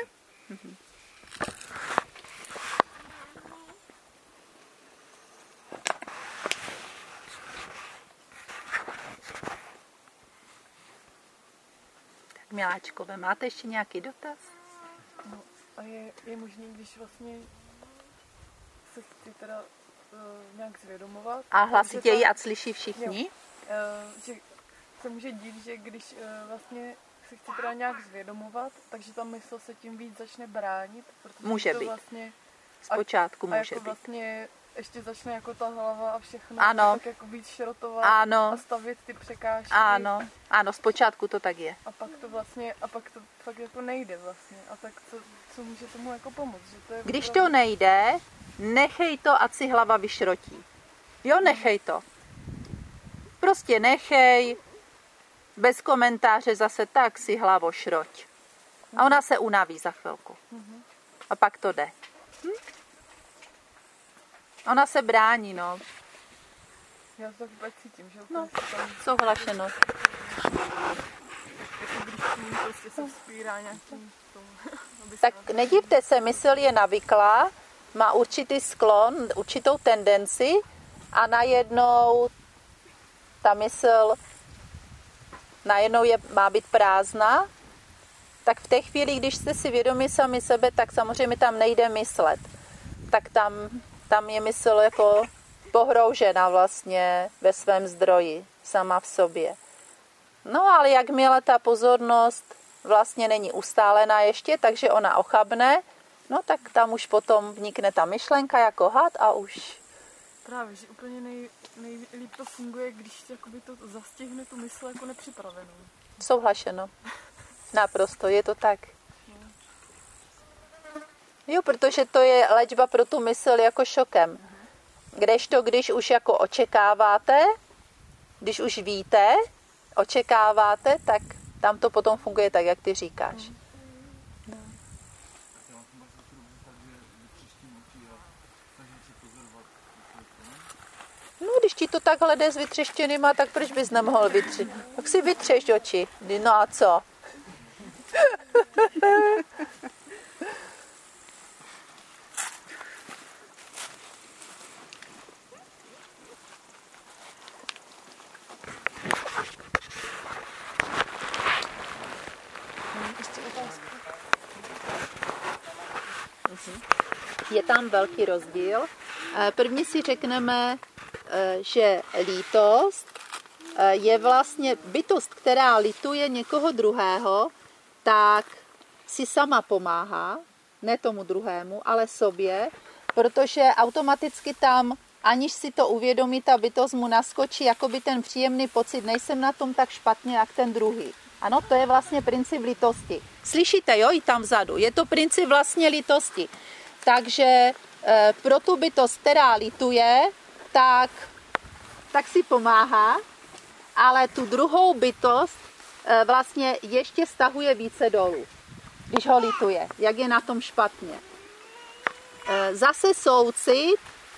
Tak miláčkové, máte ještě nějaký dotaz? No, a je možný, když vlastně se chci teda nějak zvědomovat. A hlasitěji, ať slyší všichni? Že se může dít, že když vlastně se chci teda nějak zvědomovat, takže ta mysl se tím víc začne bránit. Může to být. Vlastně, Zpočátku může jako být. Vlastně ještě začne jako ta hlava a všechno tak jako víc šrotovat a stavět ty překážky. Ano, zpočátku to tak je. A pak to fakt jako nejde vlastně. A tak co může tomu jako pomoct? Že to je Když to nejde, nechej to, ať si hlava vyšrotí. Jo, nechej to. Prostě nechej, bez komentáře zase tak si hlavo šroť. A ona se unaví za chvilku. A pak to jde. Ona se brání, no. Já to tak cítím, že? No, souhlašeno. Jako když tím prostě se vzpírá nějakým tomu. Tak nedivte se, mysl je navyklá, má určitý sklon, určitou tendenci a najednou ta mysl má být prázdná, tak v té chvíli, když jste si vědomi sami sebe, tak samozřejmě tam nejde myslet. Tak tam je mysl jako pohroužena vlastně ve svém zdroji, sama v sobě. No ale jakmile ta pozornost vlastně není ustálená ještě, takže ona ochabne, no tak tam už potom vnikne ta myšlenka jako had a už. Právě, že úplně nejlíp to funguje, když jakoby to zastihne tu mysl jako nepřipravenou. Souhlašeno. Naprosto, je to tak. Jo, protože to je léčba pro tu mysl jako šokem. Kdežto, když už jako očekáváte, když už víte, očekáváte, tak tam to potom funguje tak, jak ty říkáš. No, když ti to takhle jde s vytřeštěnýma, tak proč bys nemohl vytřít? Tak si vytřeš oči. No a co? Je tam velký rozdíl. První si řekneme, že lítost je vlastně bytost, která lituje někoho druhého, tak si sama pomáhá, ne tomu druhému, ale sobě, protože automaticky tam, aniž si to uvědomí, ta bytost mu naskočí jakoby ten příjemný pocit, nejsem na tom tak špatně, jak ten druhý. Ano, to je vlastně princip litosti. Slyšíte, jo, i tam vzadu. Je to princip vlastně litosti. Takže pro tu bytost, která lituje, tak si pomáhá, ale tu druhou bytost vlastně ještě stahuje více dolů, když ho lituje, jak je na tom špatně. Zase soucit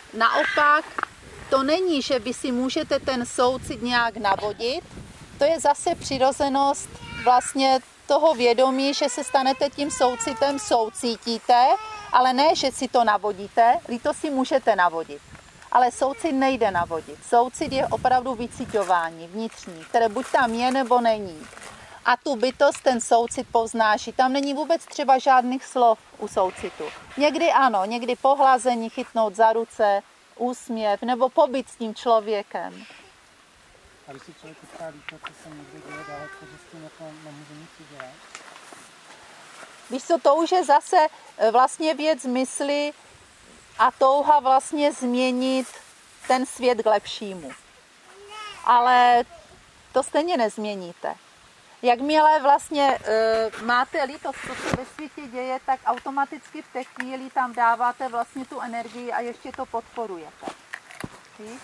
naopak to není, že vy si můžete ten soucit nějak navodit, to je zase přirozenost vlastně toho vědomí, že se stanete tím soucitem, soucítíte, ale ne, že si to navodíte, lítost si můžete navodit. Ale soucit nejde navodit. Soucit je opravdu vyciťování vnitřní, které buď tam je, nebo není. A tu bytost ten soucit povznáší. Tam není vůbec třeba žádných slov u soucitu. Někdy ano, někdy pohlazení, chytnout za ruce, úsměv, nebo pobyt s tím člověkem. A když si člověk udělá líto, co se někdy děje daleko, že s tím jako nemůže nic udělat? Víš co, to už je zase vlastně věc mysli a touha vlastně změnit ten svět k lepšímu. Ale to stejně nezměníte. Jakmile vlastně máte lítost, co se ve světě děje, tak automaticky v té chvíli tam dáváte vlastně tu energii a ještě to podporujete. Víš?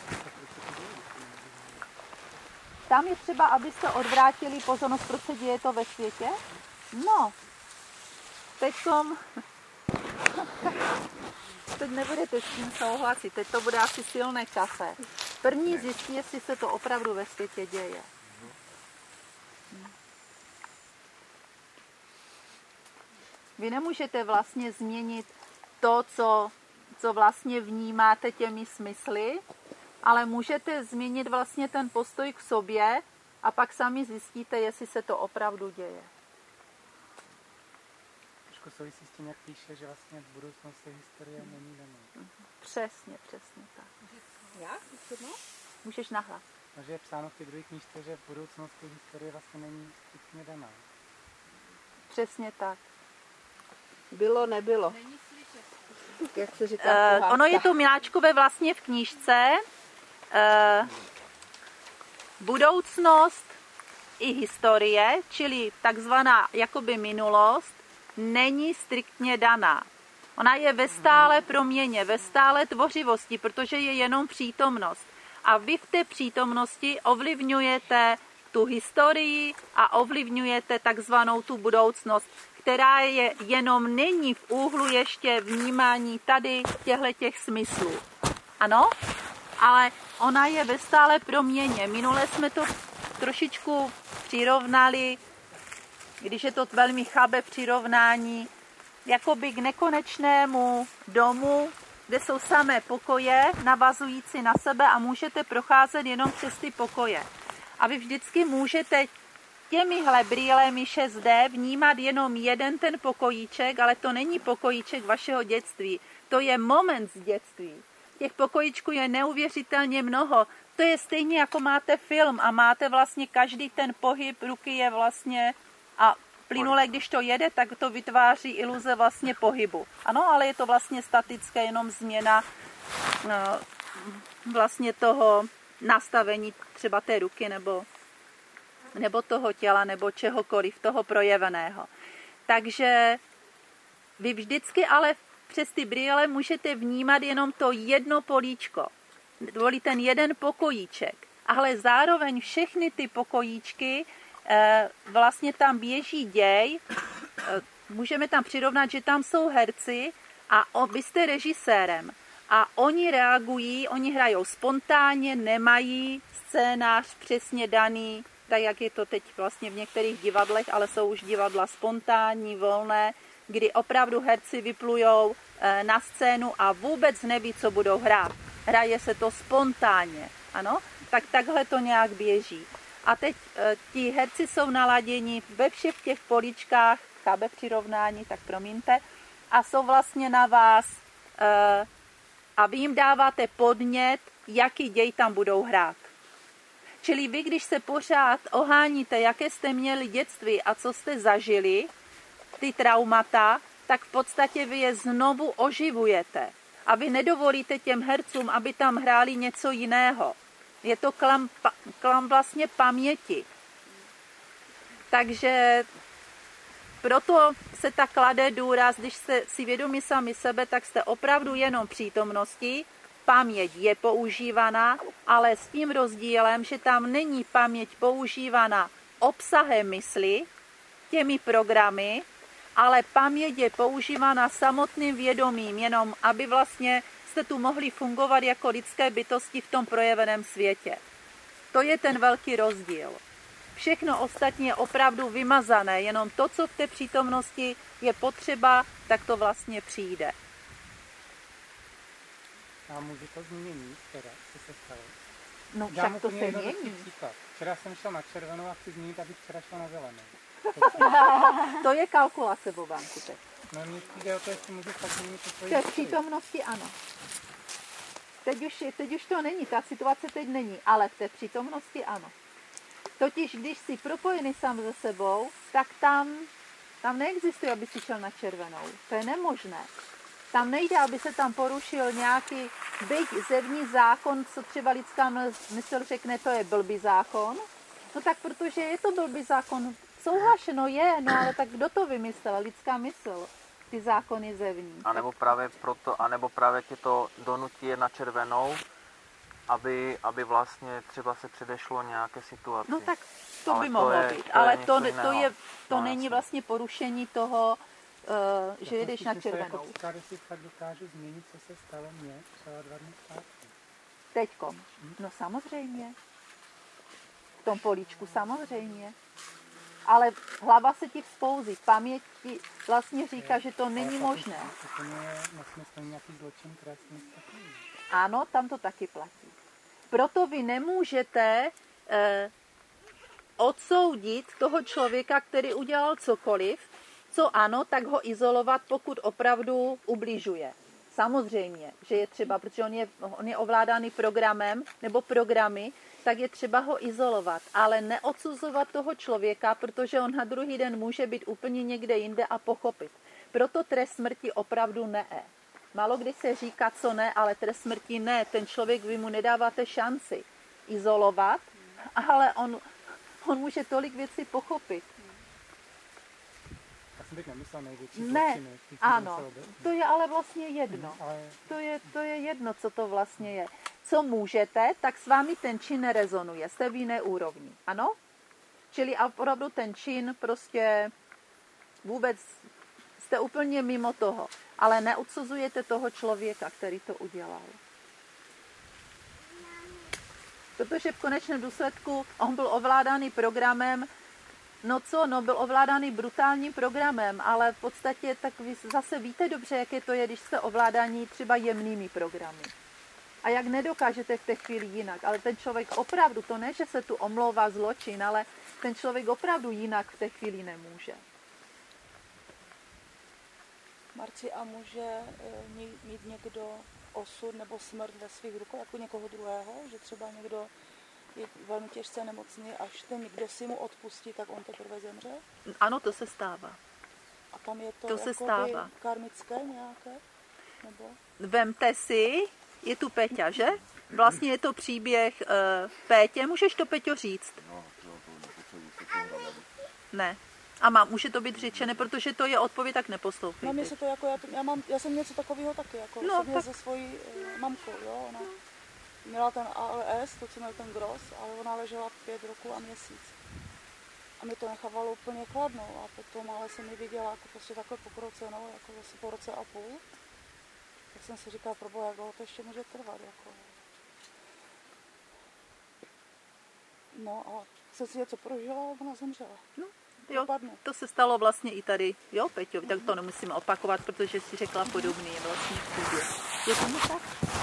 Tam je třeba, abyste odvrátili pozornost, proč se děje to ve světě. No, teď nebudete s tím souhlasit, teď to bude asi silné kafe. První zjistí, jestli se to opravdu ve světě děje. Vy nemůžete vlastně změnit to, co vlastně vnímáte těmi smysly, ale můžete změnit vlastně ten postoj k sobě a pak sami zjistíte, jestli se to opravdu děje. Trošku souvisí s tím, jak píše, že vlastně v budoucnosti historie není daná. Přesně tak. Jak? Můžeš nahlas. No, že je psáno v té druhé knížce, že v budoucnosti historie vlastně není striktně daná. Přesně tak. Bylo, nebylo. Jak se říká, ono je to, Miláčkové, vlastně v knížce. Budoucnost i historie, čili takzvaná jakoby minulost, není striktně daná. Ona je ve stále proměně, ve stále tvořivosti, protože je jenom přítomnost. A vy v té přítomnosti ovlivňujete tu historii a ovlivňujete takzvanou tu budoucnost, která je jenom není v úhlu ještě vnímání tady těch smyslů. Ano? Ale ona je ve stále proměně. Minule jsme to trošičku přirovnali, když je to velmi chabé přirovnání, jakoby k nekonečnému domu, kde jsou samé pokoje navazující na sebe a můžete procházet jenom přes ty pokoje. A vy vždycky můžete těmihle brýlemi 6D vnímat jenom jeden ten pokojíček, ale to není pokojíček vašeho dětství. To je moment z dětství. Těch pokojíčků je neuvěřitelně mnoho. To je stejně, jako máte film a máte vlastně každý ten pohyb ruky je vlastně a plynule, když to jede, tak to vytváří iluze vlastně pohybu. Ano, ale je to vlastně statické, jenom změna vlastně toho nastavení třeba té ruky nebo toho těla, nebo čehokoliv, toho projeveného. Takže vy vždycky ale přes ty brýle můžete vnímat jenom to jedno políčko, ten jeden pokojíček, ale zároveň všechny ty pokojíčky, vlastně tam běží děj, můžeme tam přirovnat, že tam jsou herci a vy jste režisérem a oni reagují, oni hrajou spontánně, nemají scénář přesně daný, tak jak je to teď vlastně v některých divadlech, ale jsou už divadla spontánní, volné, kdy opravdu herci vyplujou na scénu a vůbec neví, co budou hrát. Hraje se to spontánně, ano? Tak takhle to nějak běží. A teď ti herci jsou naladěni ve všech těch poličkách, chápe přirovnání, tak promiňte, a jsou vlastně na vás a vy jim dáváte podnět, jaký děj tam budou hrát. Čili vy, když se pořád oháníte, jaké jste měli dětství a co jste zažili, ty traumata, tak v podstatě vy je znovu oživujete. A vy nedovolíte těm hercům, aby tam hráli něco jiného. Je to klam vlastně paměti. Takže proto se tak klade důraz, když jste si vědomí sami sebe, tak jste opravdu jenom přítomnosti. Paměť je používaná, ale s tím rozdílem, že tam není paměť používaná obsahem mysli, těmi programy, ale paměť je používána samotným vědomím, jenom aby vlastně abyste tu mohli fungovat jako lidské bytosti v tom projeveném světě. To je ten velký rozdíl. Všechno ostatní je opravdu vymazané, jenom to, co v té přítomnosti je potřeba, tak to vlastně přijde. A může to změnit teda, co se stalo? No však to se mění. Příklad. Včera jsem šel na červenou a chci změnit, abych včera šel na zelenou. To je kalkulace, Bobánku, teď. No mně přijde o to, jestli můžu fakt změnit to svoji V přítomnosti ano. Teď už to není, ta situace teď není, ale v té přítomnosti ano. Totiž, když jsi propojený sám se sebou, tak tam neexistuje, aby si šel na červenou. To je nemožné. Tam nejde, aby se tam porušil nějaký byť zevní zákon, co třeba lidská mysl řekne, to je blbý zákon. No tak protože je to blbý zákon, souhlašeno je, no ale tak kdo to vymyslel? Lidská mysl, ty zákony zevní. A nebo právě proto, anebo právě tě to donutí je na červenou, aby vlastně třeba se předešlo nějaké situaci. No tak to by mohlo být, ale to není vlastně porušení toho, že jedeš na červenou. Jako příklad, jestli fakt dokážu změnit, co se stalo mně třeba 2 dny zpátky. Teďko? No samozřejmě. V tom políčku samozřejmě. Ale hlava se ti vzpouzí, paměť ti vlastně říká, že to není možné. To je nesmyslný nějaký zločin, trestný takový. Ano, tam to taky platí. Proto vy nemůžete odsoudit toho člověka, který udělal cokoliv, co ano, tak ho izolovat, pokud opravdu ubližuje. Samozřejmě, že je třeba, protože on je ovládaný programem nebo programy, tak je třeba ho izolovat, ale neodsuzovat toho člověka, protože on na druhý den může být úplně někde jinde a pochopit. Proto trest smrti opravdu ne. Málo kdy se říká, co ne, ale trest smrti ne. Ten člověk, vy mu nedáváte šanci izolovat, ale on může tolik věcí pochopit. Já jsem teď nemyslel největší zločiny. Ano, to je ale vlastně jedno. To je jedno, co to vlastně je. Co můžete, tak s vámi ten čin nerezonuje, jste v jiné úrovni. Ano? Čili opravdu ten čin prostě vůbec jste úplně mimo toho. Ale neodsuzujete toho člověka, který to udělal. Protože v konečném důsledku on byl ovládaný programem, byl ovládaný brutálním programem, ale v podstatě tak vy zase víte dobře, jaké to je, když jste ovládaní třeba jemnými programy. A jak nedokážete v té chvíli jinak. Ale ten člověk opravdu, to ne, že se tu omlouvá zločin, ale ten člověk opravdu jinak v té chvíli nemůže. Marci, a může mít někdo osud nebo smrt ve svých rukou, jako někoho druhého? Že třeba někdo je velmi těžce nemocný, až ten někdo si mu odpustí, tak on teprve zemře? Ano, to se stává. A tam je to se stává. Karmické nějaké? Nebo? Vemte si, je tu Péťa, že? Vlastně je to příběh Pétě. Můžeš to, Péťo, říct? Ne. A může to být řečené, protože to je odpověď, tak neposlouchejte. No, mě se to jako, já jsem něco takového taky, jako tak... se svojí mamkou, jo, ona měla ten ALS, to, co měl ten Gross, ale ona ležela 5 roků a měsíc. A mi to nechávalo úplně chladnou a potom ale jsem ji viděla jako prostě takhle pokrocenou, jako asi po roce a půl. Tak jsem si říkala, proboha, jak to ještě může trvat, jako. No a jsem si něco prožila a ona zemřela. No. Jo, to se stalo vlastně i tady, jo, Peťo, tak to nemusíme opakovat, protože si řekla podobný vlastně příběh. Je tomu tak?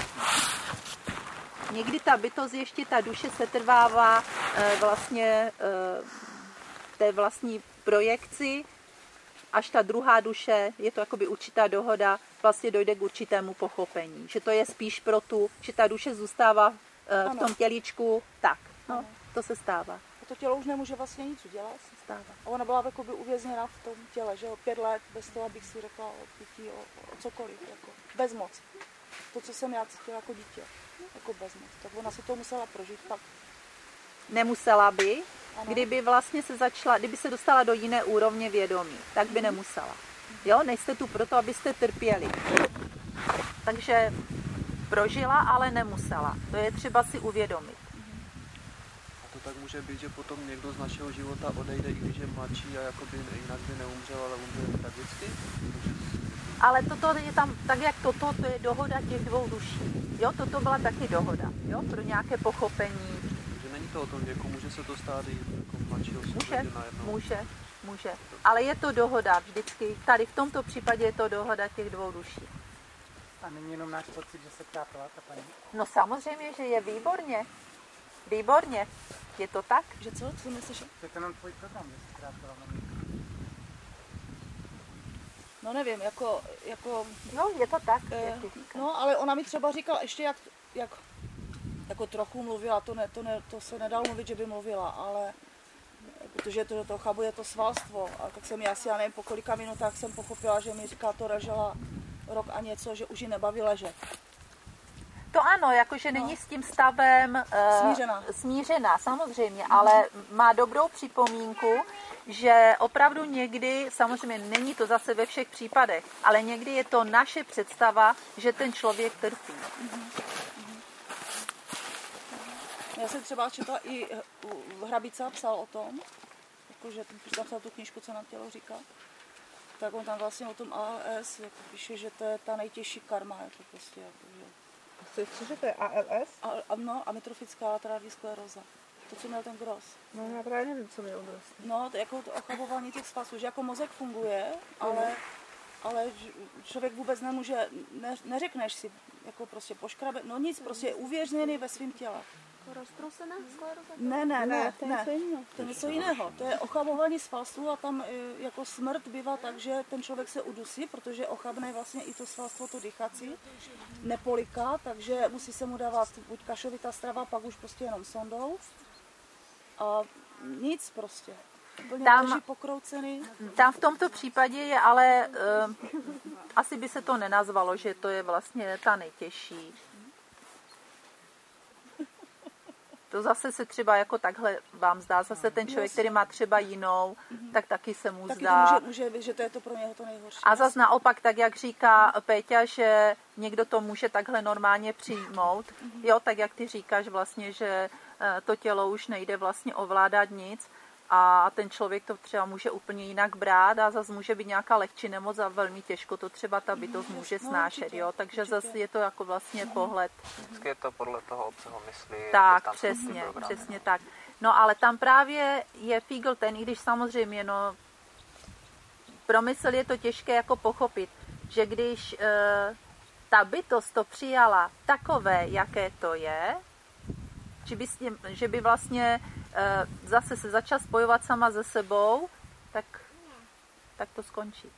Někdy ta bytost, ještě ta duše se trvává vlastně v té vlastní projekci, až ta druhá duše, je to jakoby určitá dohoda, vlastně dojde k určitému pochopení. Že to je spíš pro tu, že ta duše zůstává v tom tělíčku, tak, no, to se stává. A to tělo už nemůže vlastně nic udělat. Stává. A ona byla jakoby uvězněna v tom těle, že jo, 5 let bez toho, abych si řekla o pití, o cokoliv, jako bezmoc. To, co jsem já cítila jako dítě, jako bezmoc. Tak ona si to musela prožít pak. Nemusela by, kdyby vlastně kdyby se dostala do jiné úrovně vědomí, tak by nemusela. Jo, nejste tu proto, abyste trpěli. Takže prožila, ale nemusela. To je třeba si uvědomit. To tak může být, že potom někdo z našeho života odejde, i když je mladší a jakoby jinak by neumřel, ale umře tragicky? ale toto je tam, tak jak toto, to je dohoda těch dvou duší. Jo, toto byla taky dohoda, jo, pro nějaké pochopení. Že není to o tom věku, může se to stát i jako mladšího sousedě najednou. Může. Ale je to dohoda vždycky. Tady v tomto případě je to dohoda těch dvou duší. A není jenom náš pocit, že se trápila ta paní? No samozřejmě, že je výborně. Výborně. Je to tak? Že co? Co myslíš? To je ten jenom tvůj program, že se trápila. No nevím, jako... No, je to tak, no, ale ona mi třeba říkala ještě, jak jako trochu mluvila, to se nedalo mluvit, že by mluvila, ale protože to chabuje to svalstvo. A tak jsem asi, já nevím, po kolika minutách jsem pochopila, že mi říká, to ležela rok a něco, že už ji nebaví ležet. To ano, jakože není s tím stavem smířená, samozřejmě, ale má dobrou připomínku, že opravdu někdy, samozřejmě není to zase ve všech případech, ale někdy je to naše představa, že ten člověk trpí. Já jsem třeba četla i Hrabica psal o tom, jakože napsal tu knížku, co na tělo říká, tak on tam vlastně o tom ALS jako píše, že to je ta nejtěžší karma, jako prostě, jakože. Cože to je ALS? No, amyotrofická laterální skleróza. To, co měl ten Gross. No, já právě nevím, co měl Gross. No, to jako to ochabování těch svazů, že jako mozek funguje, ale člověk vůbec nemůže, neřekneš si, jako prostě poškrabe, no nic, prostě je uvězněný ve svém těle. Roztrousená skleróza? Ne, to je něco jiného. To je ochabování svalstvu a tam jako smrt bývá tak, že ten člověk se udusí, protože ochabne vlastně i to svalstvo, to dýchací, nepoliká, takže musí se mu dávat buď kašovitá strava, pak už prostě jenom sondou. A nic prostě. Tam pokroucený. Tam v tomto případě je ale, asi by se to nenazvalo, že to je vlastně ta nejtěžší. To zase se třeba jako takhle vám zdá, zase ten člověk, který má třeba jinou, tak taky se mu zdá. Taky může být, že to je to pro něho to nejhorší. A zase naopak, tak jak říká Péťa, že někdo to může takhle normálně přijmout, jo, tak jak ty říkáš vlastně, že to tělo už nejde vlastně ovládat nic a ten člověk to třeba může úplně jinak brát a zase může být nějaká lehčí nemoc a velmi těžko to třeba ta bytost může snášet, jo, takže zase je to jako vlastně pohled. Vždycky je to podle toho, co ho myslí. Tak, přesně tak. No ale tam právě je Fígl ten, i když samozřejmě, no, pro mysl je to těžké jako pochopit, že když ta bytost to přijala takové, jaké to je, že by vlastně zase se začala spojovat sama se sebou, tak to skončí.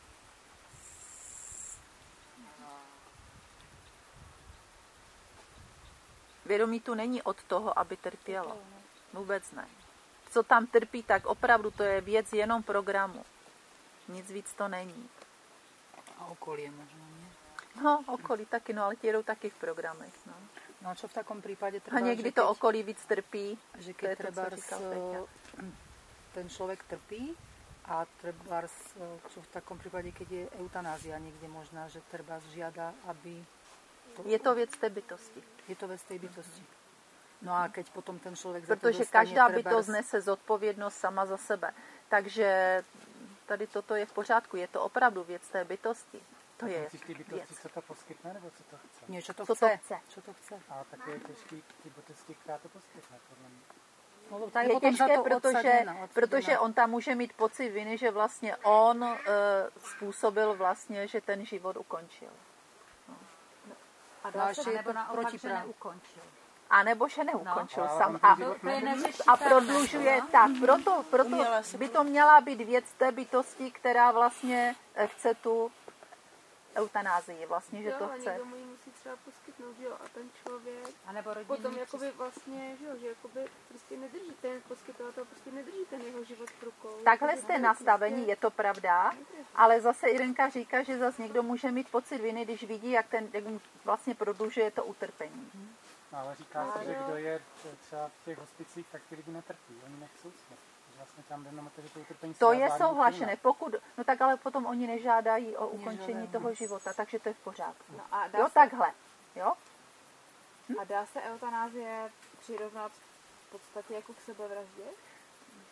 Vědomí tu není od toho, aby trpělo. Vůbec ne. Co tam trpí, tak opravdu to je věc jenom programu. Nic víc to není. A okolí možná, ne? No, okolí taky, no, ale ti jedou taky v programech, no. No, čo v takom prípade treba... A někdy to okolí víc trpí. Že keď treba ten človek trpí a treba, čo v takom prípade, keď je eutanázia niekde možná, že treba žiada, aby... Je to věc té bytosti. Je to věc té bytosti. No a keď potom ten člověk... Protože každá bytost nese zodpovědnost sama za sebe. Takže tady toto je v pořádku. Je to opravdu věc té bytosti. To je bytosti, co to poskytne, nebo co to chce? Nie, čo to chce. Ale tak je těžký ty bytosti, která to poskytne, podle mě. No, je těžké, protože on tam může mít pocit viny, že vlastně on způsobil vlastně, že ten život ukončil. No. A dá se nebo naopak, že neukončil. A nebo že neukončil sám. A prodlužuje. Tak, proto by to měla být věc té bytosti, která vlastně chce tu eutanázii, vlastně, že to chce. Někdo mu ji musí třeba poskytnout, jo, a ten člověk potom jakoby vlastně, že jakoby prostě nedrží, ten poskytovatel prostě nedrží ten jeho život v rukou. Takhle jste nastavení, je to pravda, ale zase Irenka říká, že zase někdo může mít pocit viny, když vidí, jak mu vlastně prodlužuje to utrpení. No, ale říká se, že kdo je třeba v těch hospicích, tak ty lidi netrpí, oni nechcou smrt. Vlastně tam to je souhlašené, no tak ale potom oni nežádají o ukončení toho života, takže to je v pořádku. No a jo, takhle. Jo? A dá se eutanázie přirovnat v podstatě jako k sebevraždě?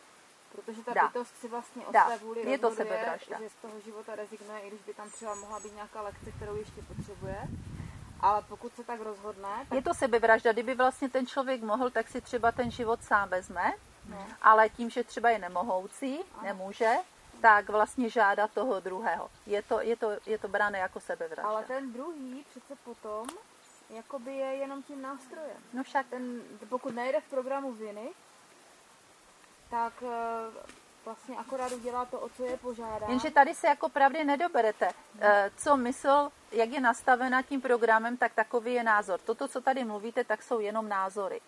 Protože ta Dá. bytost si vlastně o Dá. své vůli Je to rozhoduje, sebevražda. že z toho života rezignuje, i když by tam třeba mohla být nějaká lekce, kterou ještě potřebuje. Ale pokud se tak rozhodne... Tak... Je to sebevražda. Kdyby vlastně ten člověk mohl, tak si třeba ten život sám vezme, ale tím, že třeba je nemohoucí, nemůže, tak vlastně žádá toho druhého. Je to brané jako sebevražda. Ale ten druhý přece potom jakoby je jenom tím nástrojem. No však. Pokud nejde v programu viny, tak vlastně akorát udělá to, o co je požádá. Jenže tady se jako pravdy nedoberete. Co mysl, jak je nastavena tím programem, tak takový je názor. Toto, co tady mluvíte, tak jsou jenom názory.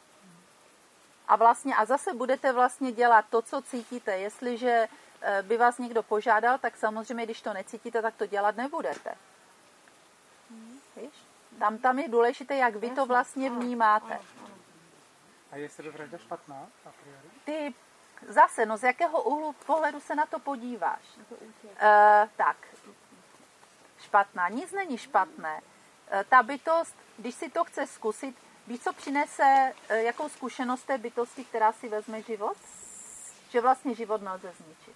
A zase budete vlastně dělat to, co cítíte. Jestliže by vás někdo požádal, tak samozřejmě, když to necítíte, tak to dělat nebudete. Víš? Tam je důležité, jak vy to vlastně vnímáte. A je sebevražda špatná a priori? Ty zase, z jakého úhlu pohledu se na to podíváš? Tak, špatná. Nic není špatné. Ta bytost, když si to chce zkusit, víš, co přinese, jakou zkušenost té bytosti, která si vezme život? Že vlastně život nelze zničit.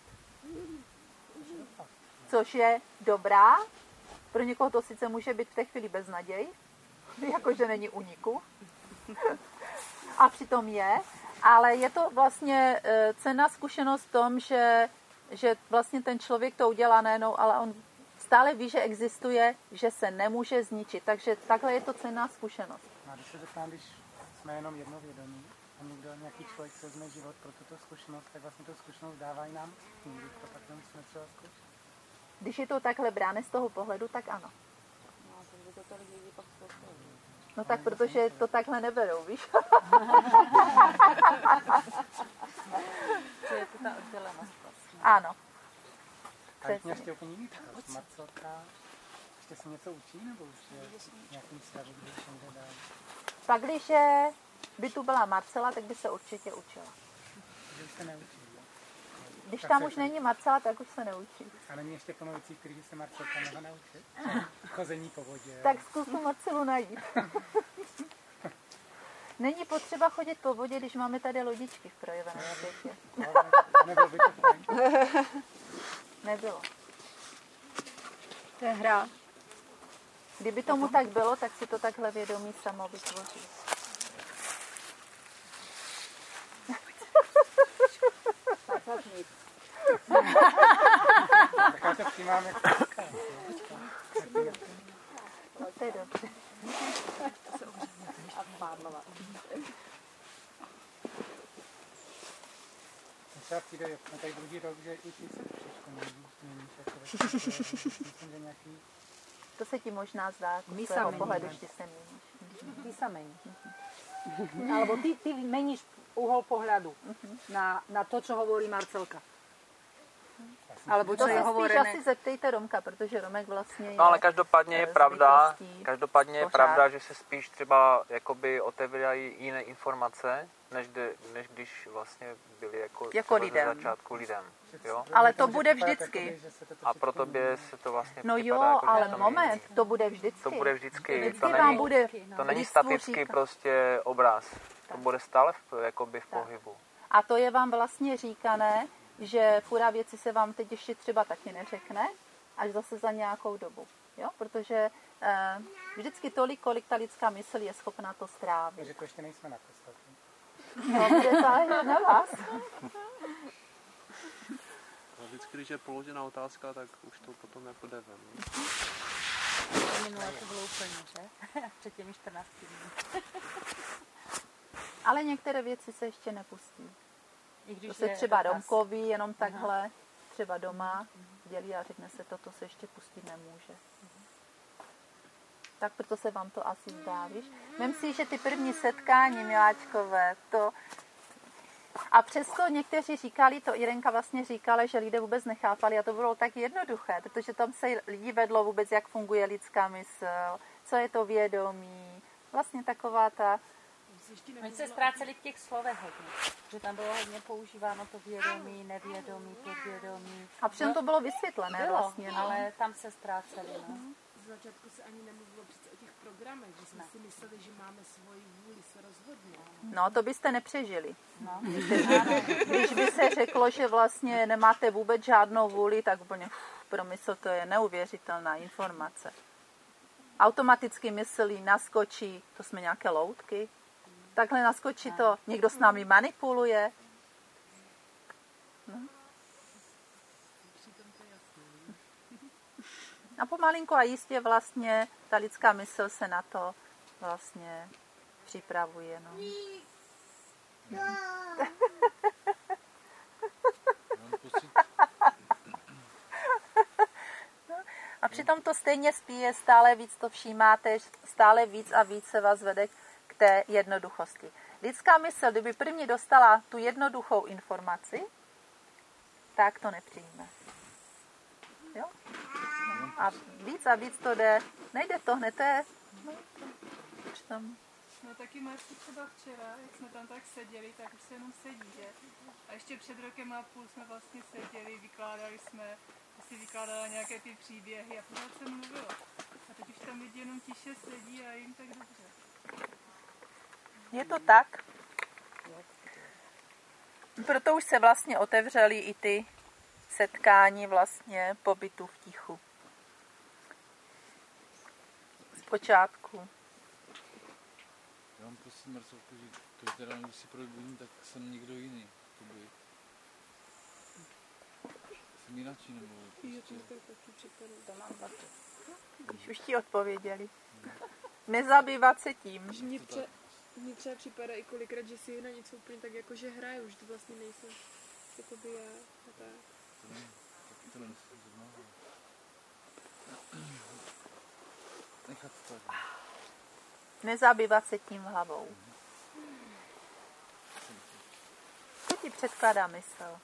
Což je dobrá. Pro někoho to sice může být v té chvíli beznaděj, jakože není úniku. A přitom je. Ale je to vlastně cenná zkušenost v tom, že vlastně ten člověk to udělá nejenom, ale on stále ví, že existuje, že se nemůže zničit. Takže takhle je to cenná zkušenost. A když se zeptám, když jsme jenom jednovědomí a někdo, nějaký člověk se vezme život pro tuto zkušenost, tak vlastně tu zkušenost dávají nám. Nikdy to tak nemusíme třeba zkoušet. Když je to takhle bráno z toho pohledu, tak ano. No tak protože to takhle neberou, víš? Že je to ta oddělenost vlastně. Ano. A když mě ještě úplně jiný ptát, Marcelka, ještě se něco učí, nebo už je nějakým stavu, když někde dál? Pak, když by tu byla Marcela, tak by se určitě učila. Že už se neučí. Když tam už není Marcela, tak už se neučí. A není ještě plno věcí, kterých se Marcelka mohla naučit? Chození po vodě. Tak zkus tu Marcelu najít. Není potřeba chodit po vodě, když máme tady lodičky v projeveném pětě. Nebylo by to fajn. Nebylo. To je hra. Kdyby tomu tak bylo, tak si to takhle vědomí samo vytvoří. Tak nic. Tak já to přijímám jak to. To je dobře. A pádlovat. Třeba přijde, na tady druhý rok, že i ty se všechno měníš, jako myslím, že nějaký... To se ti možná zdá, My z tvého sa pohledu, meníme. že se měníš. Ty sa meníš. Alebo ty meníš uhol pohľadu na to, čo hovorí Marcelka. Alebo To čo je se spíš hovorené. asi zeptejte Romka, protože Romek vlastně je... No ale každopádně je pravda, pořád. že se spíš třeba jakoby otevírají jiné informace, než když vlastně byli jako lidem. ze začátku lidem. Jo? Ale to bude vždycky. A pro tobě se to vlastně No připadá jo, jako, ale že to moment, to bude vždycky. To bude vždycky. Vždycky To vám není, bude to není lidstvo statický říkat. prostě obraz. To bude stále jakoby v pohybu. A to je vám vlastně říkané, že fura věci se vám teď ještě třeba taky neřekne, až zase za nějakou dobu. Jo? Protože vždycky tolik, kolik ta lidská mysl je schopná to strávit. Takže to ještě nejsme na podstatě. No, bude záležet na vás. Vždycky, když je položená otázka, tak už to potom jako jde ven. Minule to bylo úplně, že? Před těmi 14 dní. Ale některé věci se ještě nepustí. I když To se je třeba dotaz. Romkovi jenom takhle, třeba doma dělí a řekne se, toto se ještě pustit nemůže. Tak proto se vám to asi zdá, víš? Vem si, že ty první setkání, miláčkové, to... A přesto někteří říkali, to Irenka vlastně říkala, že lidé vůbec nechápali a to bylo tak jednoduché, protože tam se lidi vedlo vůbec, jak funguje lidská mysl, co je to vědomí, vlastně taková ta... Oni se ztráceli v těch slovech hodně, že tam bylo hodně používáno to vědomí, nevědomí, podvědomí. A přitom to bylo vysvětlené bylo, vlastně, no. ale tam se ztráceli, no. Z začátku se ani nemluvilo přece o těch programech, že jsme si mysleli, že máme svoji vůli se rozhodnout. No, to byste nepřežili. No. Když by se řeklo, že vlastně nemáte vůbec žádnou vůli, tak úplně pro mysl to je neuvěřitelná informace. Automaticky myslí, naskočí, to jsme nějaké loutky, takhle naskočí to, někdo s námi manipuluje. No. A pomalinku a jistě vlastně ta lidská mysl se na to vlastně připravuje. No. A přitom to stejně spíje, stále víc to všímáte, stále víc a víc se vás vede k té jednoduchosti. Lidská mysl, kdyby první dostala tu jednoduchou informaci, tak to nepřijme. Jo? A víc to jde. Nejde to hned, to je... No taky Marci třeba včera, jak jsme tam tak seděli, tak už se jenom sedí, že? A ještě před rokem a půl jsme vlastně seděli, vykládali jsme, si vykládala nějaké ty příběhy a pořád se mluvilo. A teď už tam lidi jenom tiše sedí a jim tak dobře. Je to tak? Proto už se vlastně otevřely i ty setkání vlastně pobytu v tichu. Zpočátku. Já vám prosím, Marcelko, že každé ráno, když si probudím, tak jsem někdo jiný. Jsem jináčí, nebo prostě... Už ti odpověděli. Nezabývat se tím. Mně třeba připadá i kolikrát, že si na něco úplně tak jako, že hraju, že to vlastně nejsem jakoby já a tak. To nemusím zrovna. Nechat to tak. Nezabývat se tím hlavou. To ti předkládá mysl.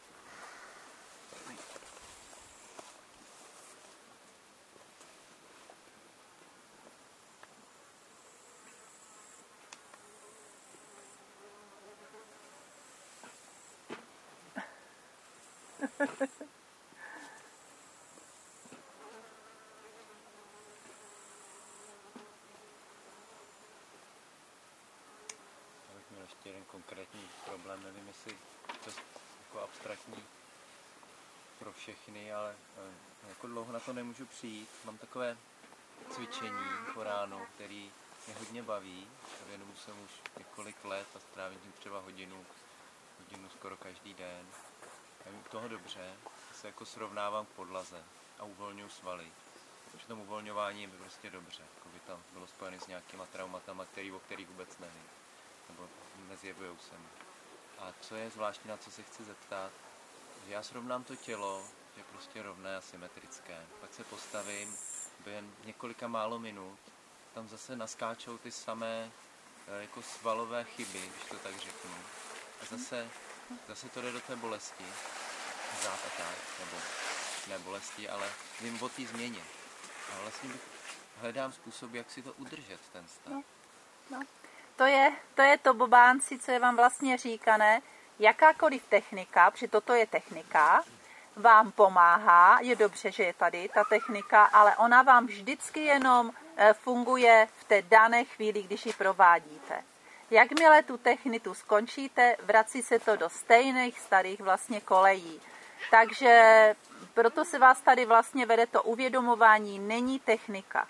Ještě jeden konkrétní problém, nevím, jestli to je jako abstraktní pro všechny, ale jako dlouho na to nemůžu přijít. Mám takové cvičení po ránu, který mě hodně baví. Věnuju se už několik let a strávím tím třeba hodinu skoro každý den. A u toho dobře, se jako srovnávám k podlaze a uvolňuji svaly. Při tom uvolňování je mi prostě dobře, jako by tam bylo spojené s nějakýma traumatama, o kterých vůbec nevím. Nebo nezjevujou se mi. A co je zvláštní, na co se chci zeptat, že já srovnám to tělo, že je prostě rovné a symetrické. Pak se postavím, během několika málo minut, tam zase naskáčou ty samé jako svalové chyby, když to tak řeknu. A zase to jde do té bolesti, zát a tak, nebo ne bolesti, ale vím o té změně. A vlastně hledám způsob, jak si to udržet, ten stav. No. To je to bobánci, co je vám vlastně říkané. Jakákoliv technika, protože toto je technika, vám pomáhá, je dobře, že je tady ta technika, ale ona vám vždycky jenom funguje v té dané chvíli, když ji provádíte. Jakmile tu techniku skončíte, vrací se to do stejných starých vlastně kolejí. Takže proto se vás tady vlastně vede to uvědomování, není technika.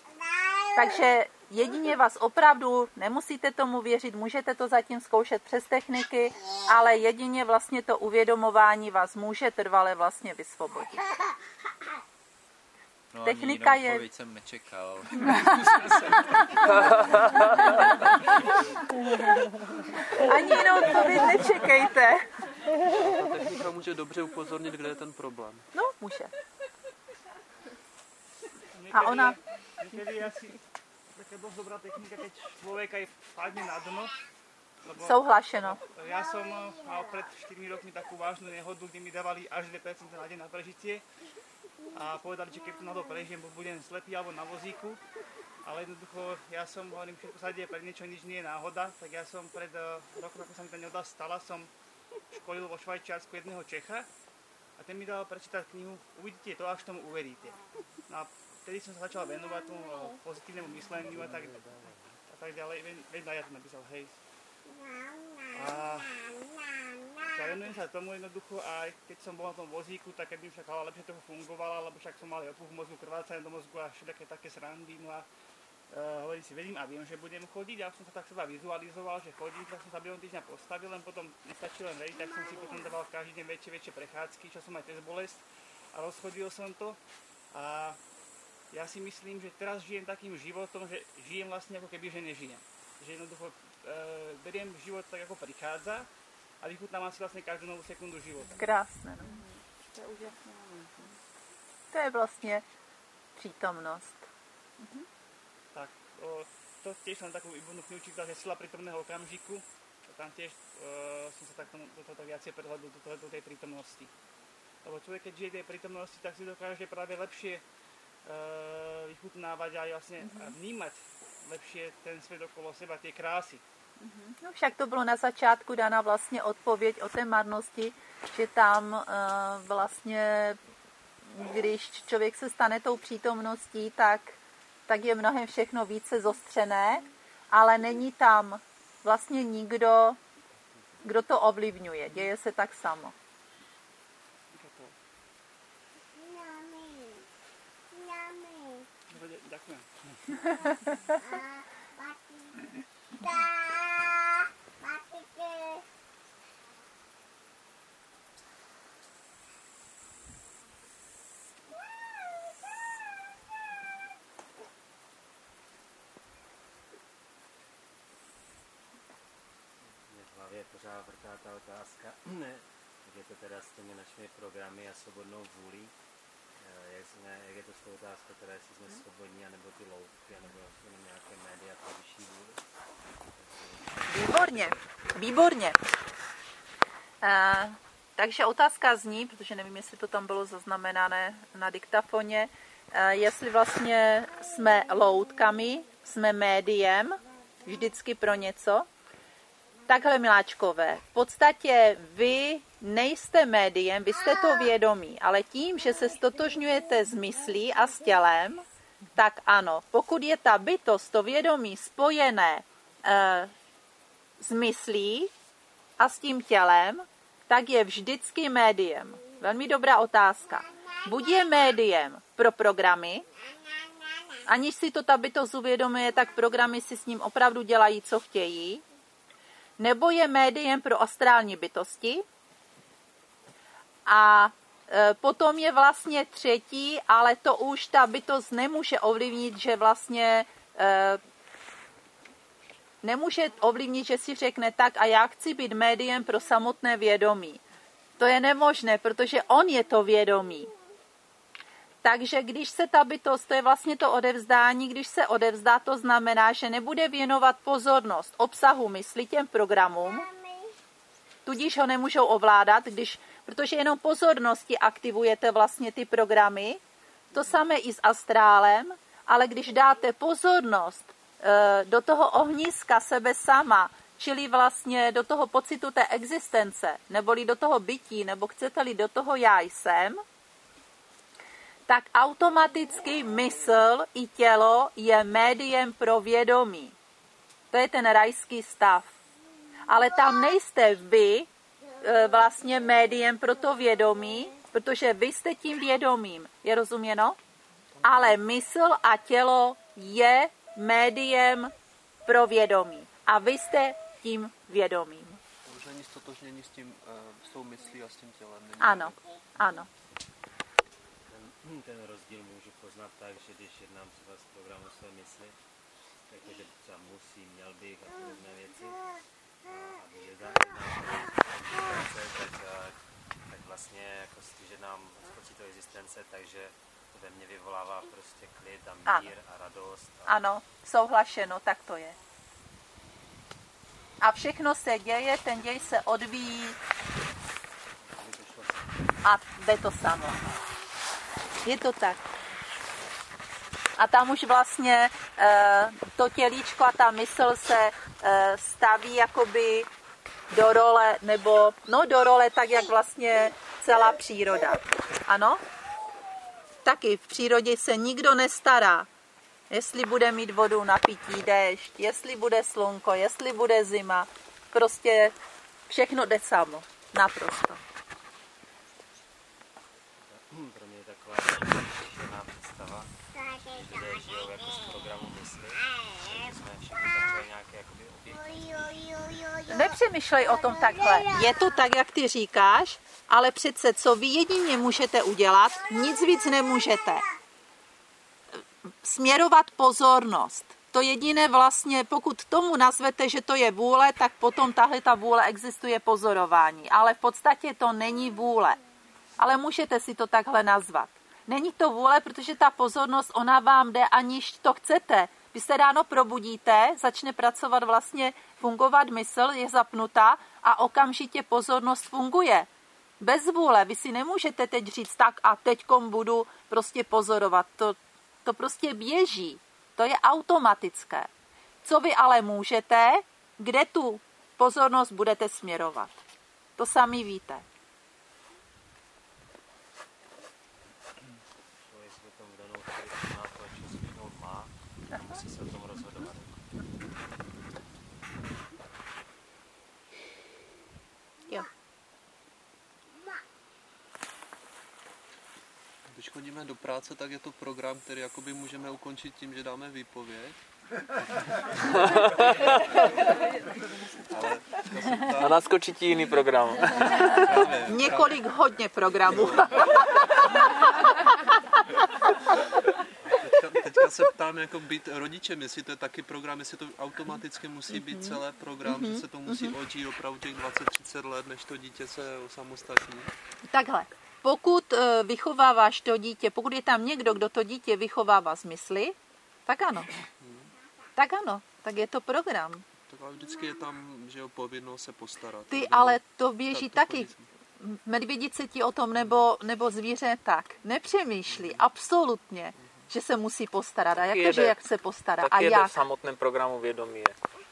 Takže jedině vás opravdu, nemusíte tomu věřit, můžete to zatím zkoušet přes techniky, ale jedině vlastně to uvědomování vás může trvale vlastně vysvobodit. No, technika ani je... odpověď jsem nečekal. Ani jinou odpověď nečekejte. Ta technika může dobře upozornit, kde je ten problém. No, může. A ona... Někdy asi taká dosť dobrá technika, keď človeka je padne na dno. Souhlašeno. Ja som mal pred 4 rokmi takú vážnu nehodu, kde mi dávali až 2% nádej na prežitie. A povedali, že keď to náhodou prežijem, budem slepý alebo na vozíku. Ale jednoducho, ja som, hovorím, všetko sa deje pre niečo, nič nie je náhoda. Tak ja som pred rokom, ako sa mi tá nehoda stala, som školil vo Švajčiarsku jedného Čecha. a ten mi dal prečítať knihu Uvidíte to, až tomu uveríte. No a vtedy som sa začal venovať tomu pozitívnemu mysleniu a tak ďalej. Ja to napísal, hej. A venujem sa tomu jednoducho, a keď som bol na tom vozíku, tak keď mi však hlava lepšie toho fungovala, lebo však som mal opuch v mozgu, krvácanie do mozgu a všetké také srandy. No a hovorím si, vedím a viem, že budem chodiť, a som sa tak seba vizualizoval, že chodím, tak som sa behom týždňa postavil, len potom nestačil len veriť, tak som si potom dával každý deň väčšie prechádzky, čo som aj cez bolesť a rozchodil som to. A ja si myslím, že teraz žijem takým životom, že žijem vlastne ako keby, že nežijem. Že jednoducho beriem život tak, ako prichádza a vychutnávam si vlastne každú novú sekundu života. Krásné. No. To je úžasné. To je vlastně přítomnost. Tak, to tiež som takú výbornú knihu čítal, že Sila prítomného okamžiku. Tam tiež som sa do toho viacej prehľadol do tej prítomnosti. Lebo človek, keď žije tej prítomnosti, tak si dokáže práve lepšie vychutnávať a vlastne vnímať lepšie ten svet okolo seba, tie krásy. No však to bylo na začátku dána vlastně odpověď o té marnosti, že tam vlastně, když člověk se stane tou přítomností, tak je mnohem všechno více zostřené, ale není tam vlastně nikdo, kdo to ovlivňuje. Děje se tak samo. Ďakujem. Je pořád vrtá ta otázka, jak je to teda s těmi našimi programy a svobodnou vůlí. Jak je to s tou otázkou, teda jestli jsme svobodní, anebo ty loutky, anebo jenom nějaké média pro vyšší vůli? Výborně. Takže otázka zní, protože nevím, jestli to tam bylo zaznamenané na diktafoně, jestli vlastně jsme loutkami, jsme médiem, vždycky pro něco. Takhle, miláčkové, v podstatě vy nejste médiem, vy jste to vědomí, ale tím, že se stotožňujete s myslí a s tělem, tak ano, pokud je ta bytost, to vědomí spojené s myslí a s tím tělem, tak je vždycky médiem. Velmi dobrá otázka. Buď je médiem pro programy, aniž si to ta bytost uvědomuje, tak programy si s ním opravdu dělají, co chtějí, nebo je médiem pro astrální bytosti a potom je vlastně třetí, ale to už ta bytost nemůže ovlivnit, že vlastně nemůže ovlivnit, že si řekne tak a já chci být médiem pro samotné vědomí. To je nemožné, protože on je to vědomí. Takže když se ta bytost, to je vlastně to odevzdání, když se odevzdá, to znamená, že nebude věnovat pozornost obsahu mysli těm programům, tudíž ho nemůžou ovládat, protože jenom pozornosti aktivujete vlastně ty programy, to samé i s astrálem, ale když dáte pozornost do toho ohniska sebe sama, čili vlastně do toho pocitu té existence, neboli do toho bytí, nebo chcete-li do toho já jsem, tak automaticky mysl i tělo je médiem pro vědomí. To je ten rajský stav. Ale tam nejste vy vlastně médiem pro to vědomí, protože vy jste tím vědomím. Je rozuměno? Ale mysl a tělo je médiem pro vědomí. A vy jste tím vědomím. Už není stotožnění s tou myslí a s tím tělem. Ano, ano. Ten rozdíl můžu poznat tak, že když jednám třeba z programu své mysli, takže třeba musím, měl bych a podobné věci, a když jednám tak vlastně jako když jednám z pocitu existence, takže to ve mně vyvolává prostě klid a mír a radost. Ano, souhlašeno, tak to je. A všechno se děje, ten děj se odvíjí a jde to samo. Je to tak. A tam už vlastně to tělíčko a ta mysl se staví jakoby do role, nebo do role tak, jak vlastně celá příroda. Ano? Taky v přírodě se nikdo nestará, jestli bude mít vodu na pití, déšť, jestli bude slunko, jestli bude zima. Prostě všechno jde samo. Naprosto. Pro mě je taková šílená představa, že lidé žijou jako z programu mysli, že jsme všichni takové nějaké jakoby oběti. Nepřemýšlej o tom takhle. Je to tak, jak ty říkáš, ale přece co vy jedině můžete udělat, nic víc nemůžete. Směrovat pozornost. To jediné vlastně, pokud tomu nazvete, že to je vůle, tak potom tahle ta vůle existuje pozorování. Ale v podstatě to není vůle. Ale můžete si to takhle nazvat. Není to vůle, protože ta pozornost, ona vám jde, aniž to chcete. Vy se ráno probudíte, začne pracovat vlastně, fungovat mysl, je zapnutá a okamžitě pozornost funguje. Bez vůle, vy si nemůžete teď říct tak a teďkom budu prostě pozorovat. To prostě běží. To je automatické. Co vy ale můžete, kde tu pozornost budete směrovat. To sami víte. Člověk si potom danou chvíli má to, co zvyknout má, a musí se o tom rozhodovat. Jo. Když chodíme do práce, tak je to program, který jakoby můžeme ukončit tím, že dáme výpověď. A naskočí ti jiný program. Několik hodně programů. Teďka se ptám, jako být rodičem, jestli to je taky program, jestli to automaticky musí být celé program, že se to musí odžít opravdu těch 20-30 let, než to dítě se osamostatní. Takhle. Pokud vychováváš to dítě, pokud je tam někdo, kdo to dítě vychovává z mysli, tak ano. Tak ano, tak je to program. Tak ale vždycky je tam, že je povinnost se postarat. Ty, ale to běží taky. Medvědice ti o tom nebo zvíře tak. Nepřemýšlí absolutně, že se musí postarat. A jak to, že jak se postará? Tak a jede jak? v samotném programu vědomí.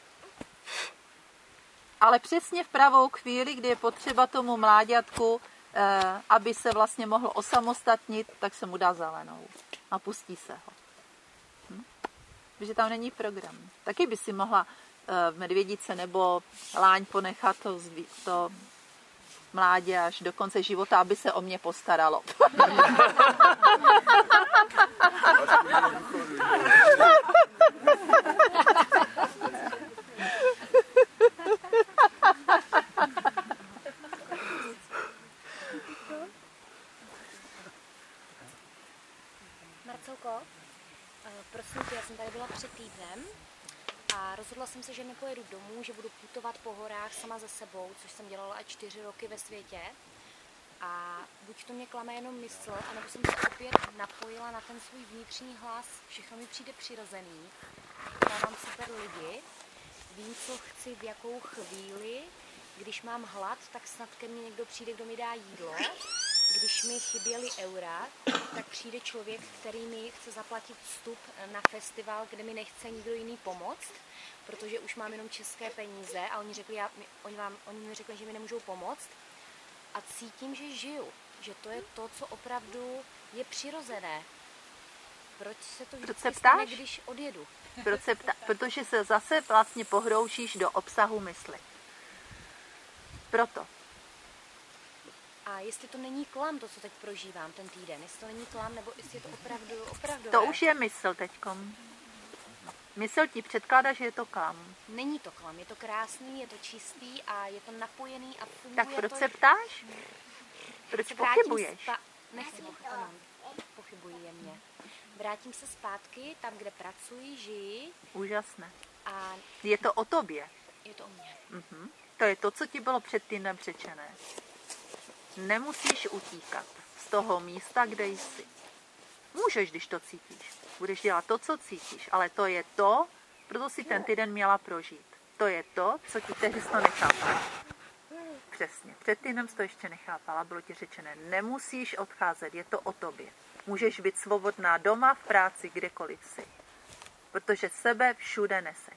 Ale přesně v pravou chvíli, kdy je potřeba tomu mláďatku, aby se vlastně mohl osamostatnit, tak se mu dá zelenou a pustí se ho. Protože tam není program. Taky by si mohla medvědice nebo láň ponechat to mládě až do konce života, aby se o mě postaralo. Marcelko, prosím tě, já jsem tady byla před týdnem a rozhodla jsem se, že nepojedu domů, že budu putovat po horách sama za sebou, což jsem dělala až 4 roky ve světě. A buď to mě klame jenom mysl, anebo jsem se opět napojila na ten svůj vnitřní hlas. Všechno mi přijde přirozený. Dávám super lidi, vím, co chci v jakou chvíli. Když mám hlad, tak snad ke mně někdo přijde, kdo mi dá jídlo. Když mi chyběly eura, tak přijde člověk, který mi chce zaplatit vstup na festival, kde mi nechce nikdo jiný pomoct, protože už mám jenom české peníze a oni mi řekli, že mi nemůžou pomoct. A cítím, že žiju, že to je to, co opravdu je přirozené. Proč se to vždycky stane, když odjedu? Protože se zase vlastně pohroušíš do obsahu mysli. Proto. A jestli to není klam, to, co teď prožívám ten týden, jestli to není klam, nebo jestli je to opravdu. To už je mysl teďkom. Mysl ti předkládá, že je to klam. Není to klam, je to krásný, je to čistý a je to napojený a funguje. Tak proč se ptáš? Proč pochybuješ? Nechci pochybovat, pochybuji jemně. Vrátím se zpátky tam, kde pracuji, žiji. Úžasné. A je to o tobě. Je to o mně. To je to, co ti bylo před týdnem řečené. Nemusíš utíkat z toho místa, kde jsi. Můžeš, když to cítíš. Budeš dělat to, co cítíš, ale to je to, proto si ten týden měla prožít. To je to, co ti tehdy to nechápala. Přesně. Před týdnem jsi to ještě nechápala, bylo ti řečené. Nemusíš odcházet, je to o tobě. Můžeš být svobodná doma, v práci, kdekoliv jsi. Protože sebe všude neseš.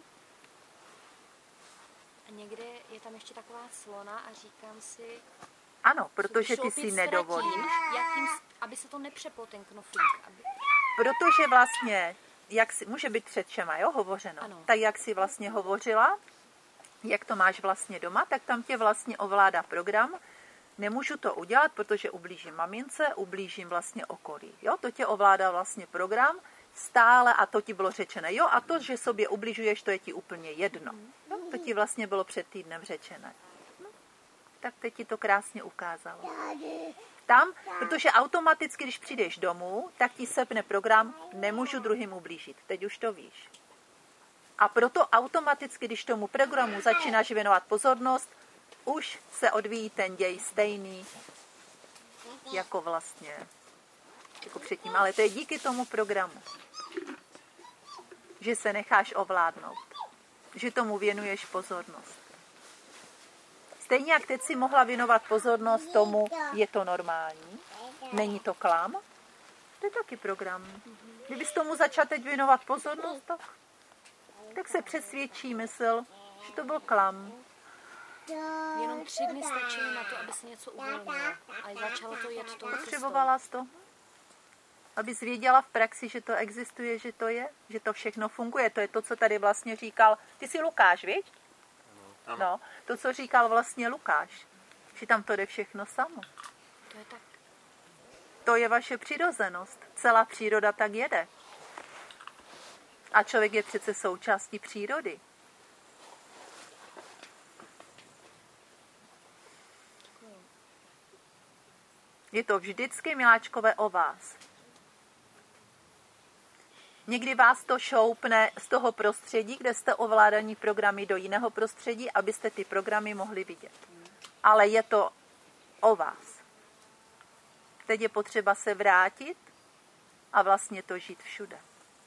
A někde je tam ještě taková clona a říkám si, Ano, protože ty si nedovolíš. Aby se to nepřeplo, ten knoflík. Protože vlastně, může být před všema, jo, hovořeno. Ano. Tak jak jsi vlastně hovořila, jak to máš vlastně doma, tak tam tě vlastně ovládá program. Nemůžu to udělat, protože ublížím mamince, ublížím vlastně okolí. Jo, to tě ovládá vlastně program stále a to ti bylo řečené. Jo, a to, že sobě ubližuješ, to je ti úplně jedno. Jo, to ti vlastně bylo před týdnem řečené. No, tak teď ti to krásně ukázalo. Tam, protože automaticky, když přijdeš domů, tak ti sepne program, nemůžu druhým ublížit. Teď už to víš. A proto automaticky, když tomu programu začínáš věnovat pozornost, už se odvíjí ten děj stejný, jako vlastně, jako předtím. Ale to je díky tomu programu, že se necháš ovládnout, že tomu věnuješ pozornost. Stejně jak teď si mohla věnovat pozornost tomu, je to normální, není to klam, to je taky program. Kdybys tomu začal teď věnovat pozornost, tak se přesvědčí mysl, že to byl klam. Jenom 3 dny stačily na to, aby se něco uvolnilo. A začalo to jet tou Potřebovala jsi to? Abys věděla v praxi, že to existuje, že to je? Že to všechno funguje. To je to, co tady vlastně říkal. Ty jsi Lukáš, viď? Ano. No, to, co říkal vlastně Lukáš. Že tam to jde všechno samo. To je tak. To je vaše přirozenost. Celá příroda tak jede. A člověk je přece součástí přírody. Je to vždycky, miláčkové, o vás. Někdy vás to šoupne z toho prostředí, kde jste ovládaní programy, do jiného prostředí, abyste ty programy mohli vidět. Ale je to o vás. Teď je potřeba se vrátit a vlastně to žít všude.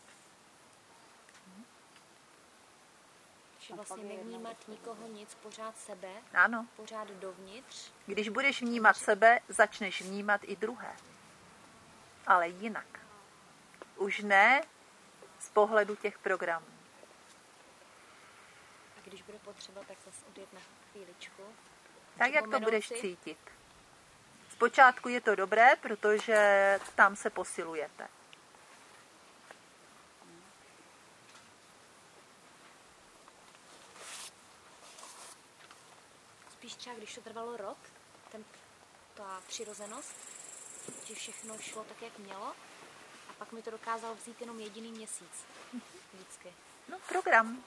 Že vlastně nevnímat nikoho nic, pořád sebe, ano. Pořád dovnitř. Když budeš vnímat sebe, začneš vnímat i druhé. Ale jinak. Už ne z pohledu těch programů. A když bude potřeba, tak zase odjet na chvíličku. Tak, jak to budeš cítit. Zpočátku je to dobré, protože tam se posilujete. Spíš třeba, když to trvalo rok, ta přirozenost, že všechno šlo tak, jak mělo, a pak mi to dokázal vzít jenom jediný měsíc. Vždycky. No, program.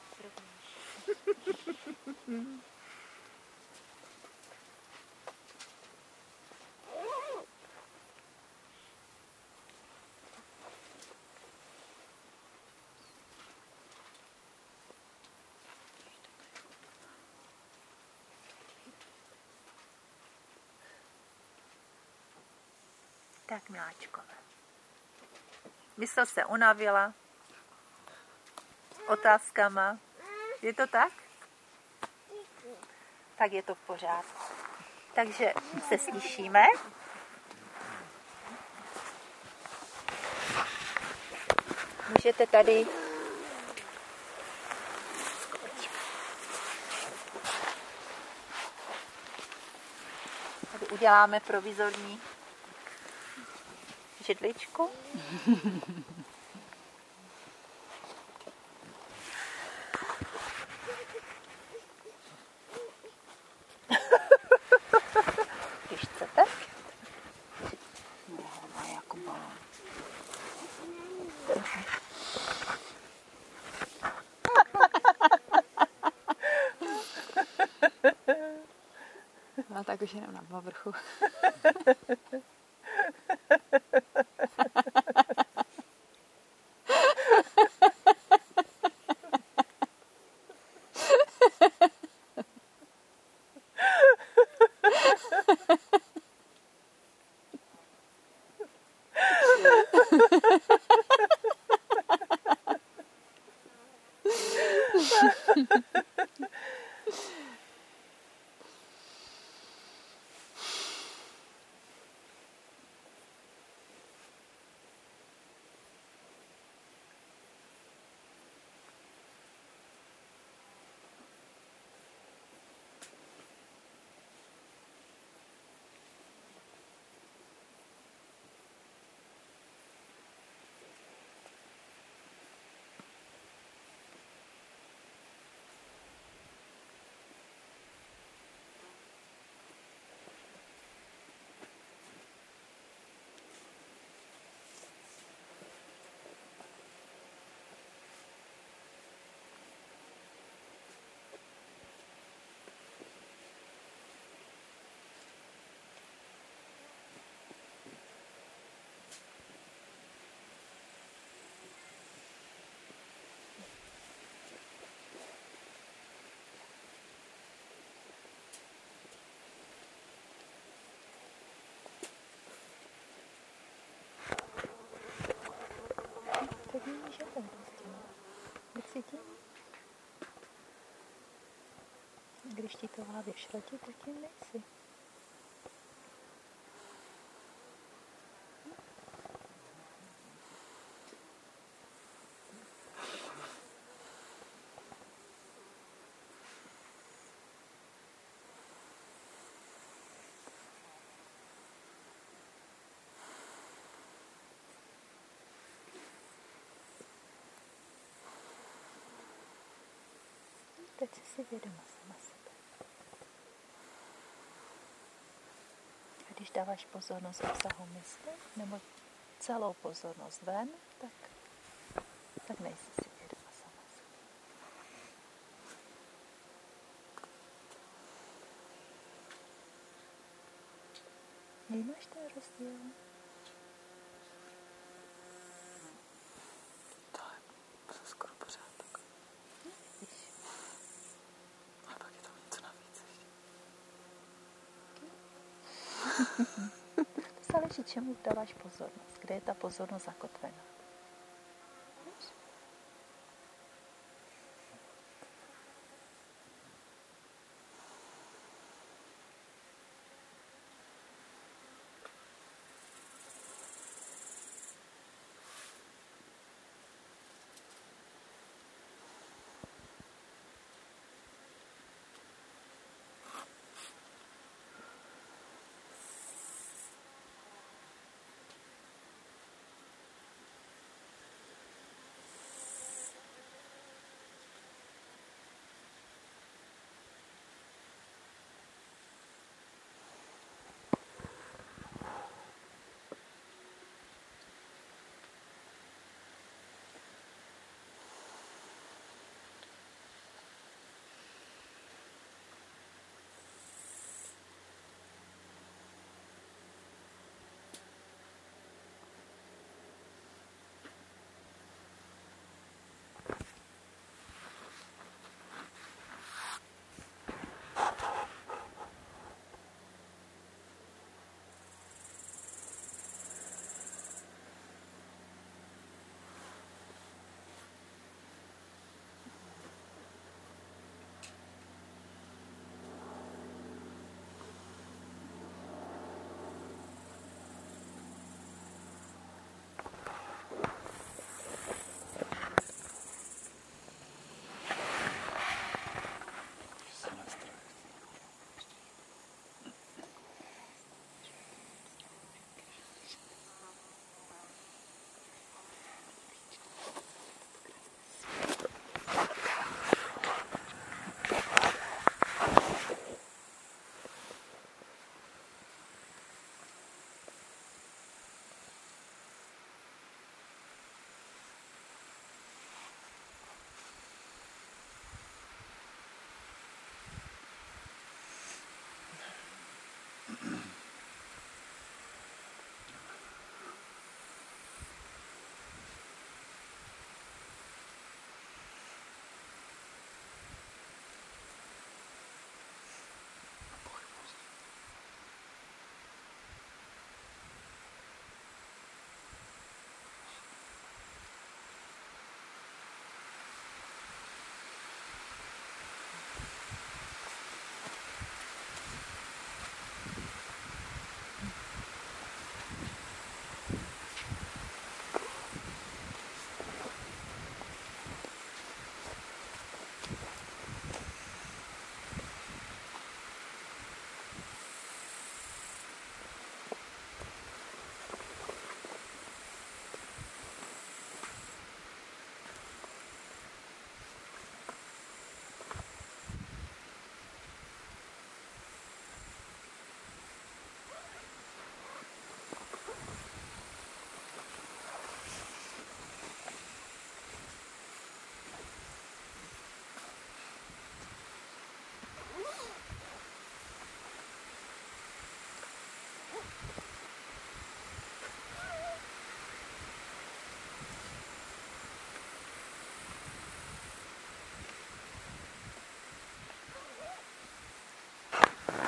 Tak, miláčkové. Mysl se unavila otázkama. Je to tak? Tak je to v pořádku. Takže se slyšíme. Můžete tady uděláme provizorní židličku. Když chcete. Jako balón. No tak už jenom na povrchu. štítová vyšrotí, tak jim nejsi. Teď si vědoma sama sebe. A když dáváš pozornost obsahu mysli, nebo celou pozornost ven, tak nejsi si vědoma sama sebe. Vnímáš ten rozdíl? Skoro pořád tak. Vidíš. A pak je tam něco navíc ještě. To záleží, čemu dáváš pozornost. Kde je ta pozornost zakotvená.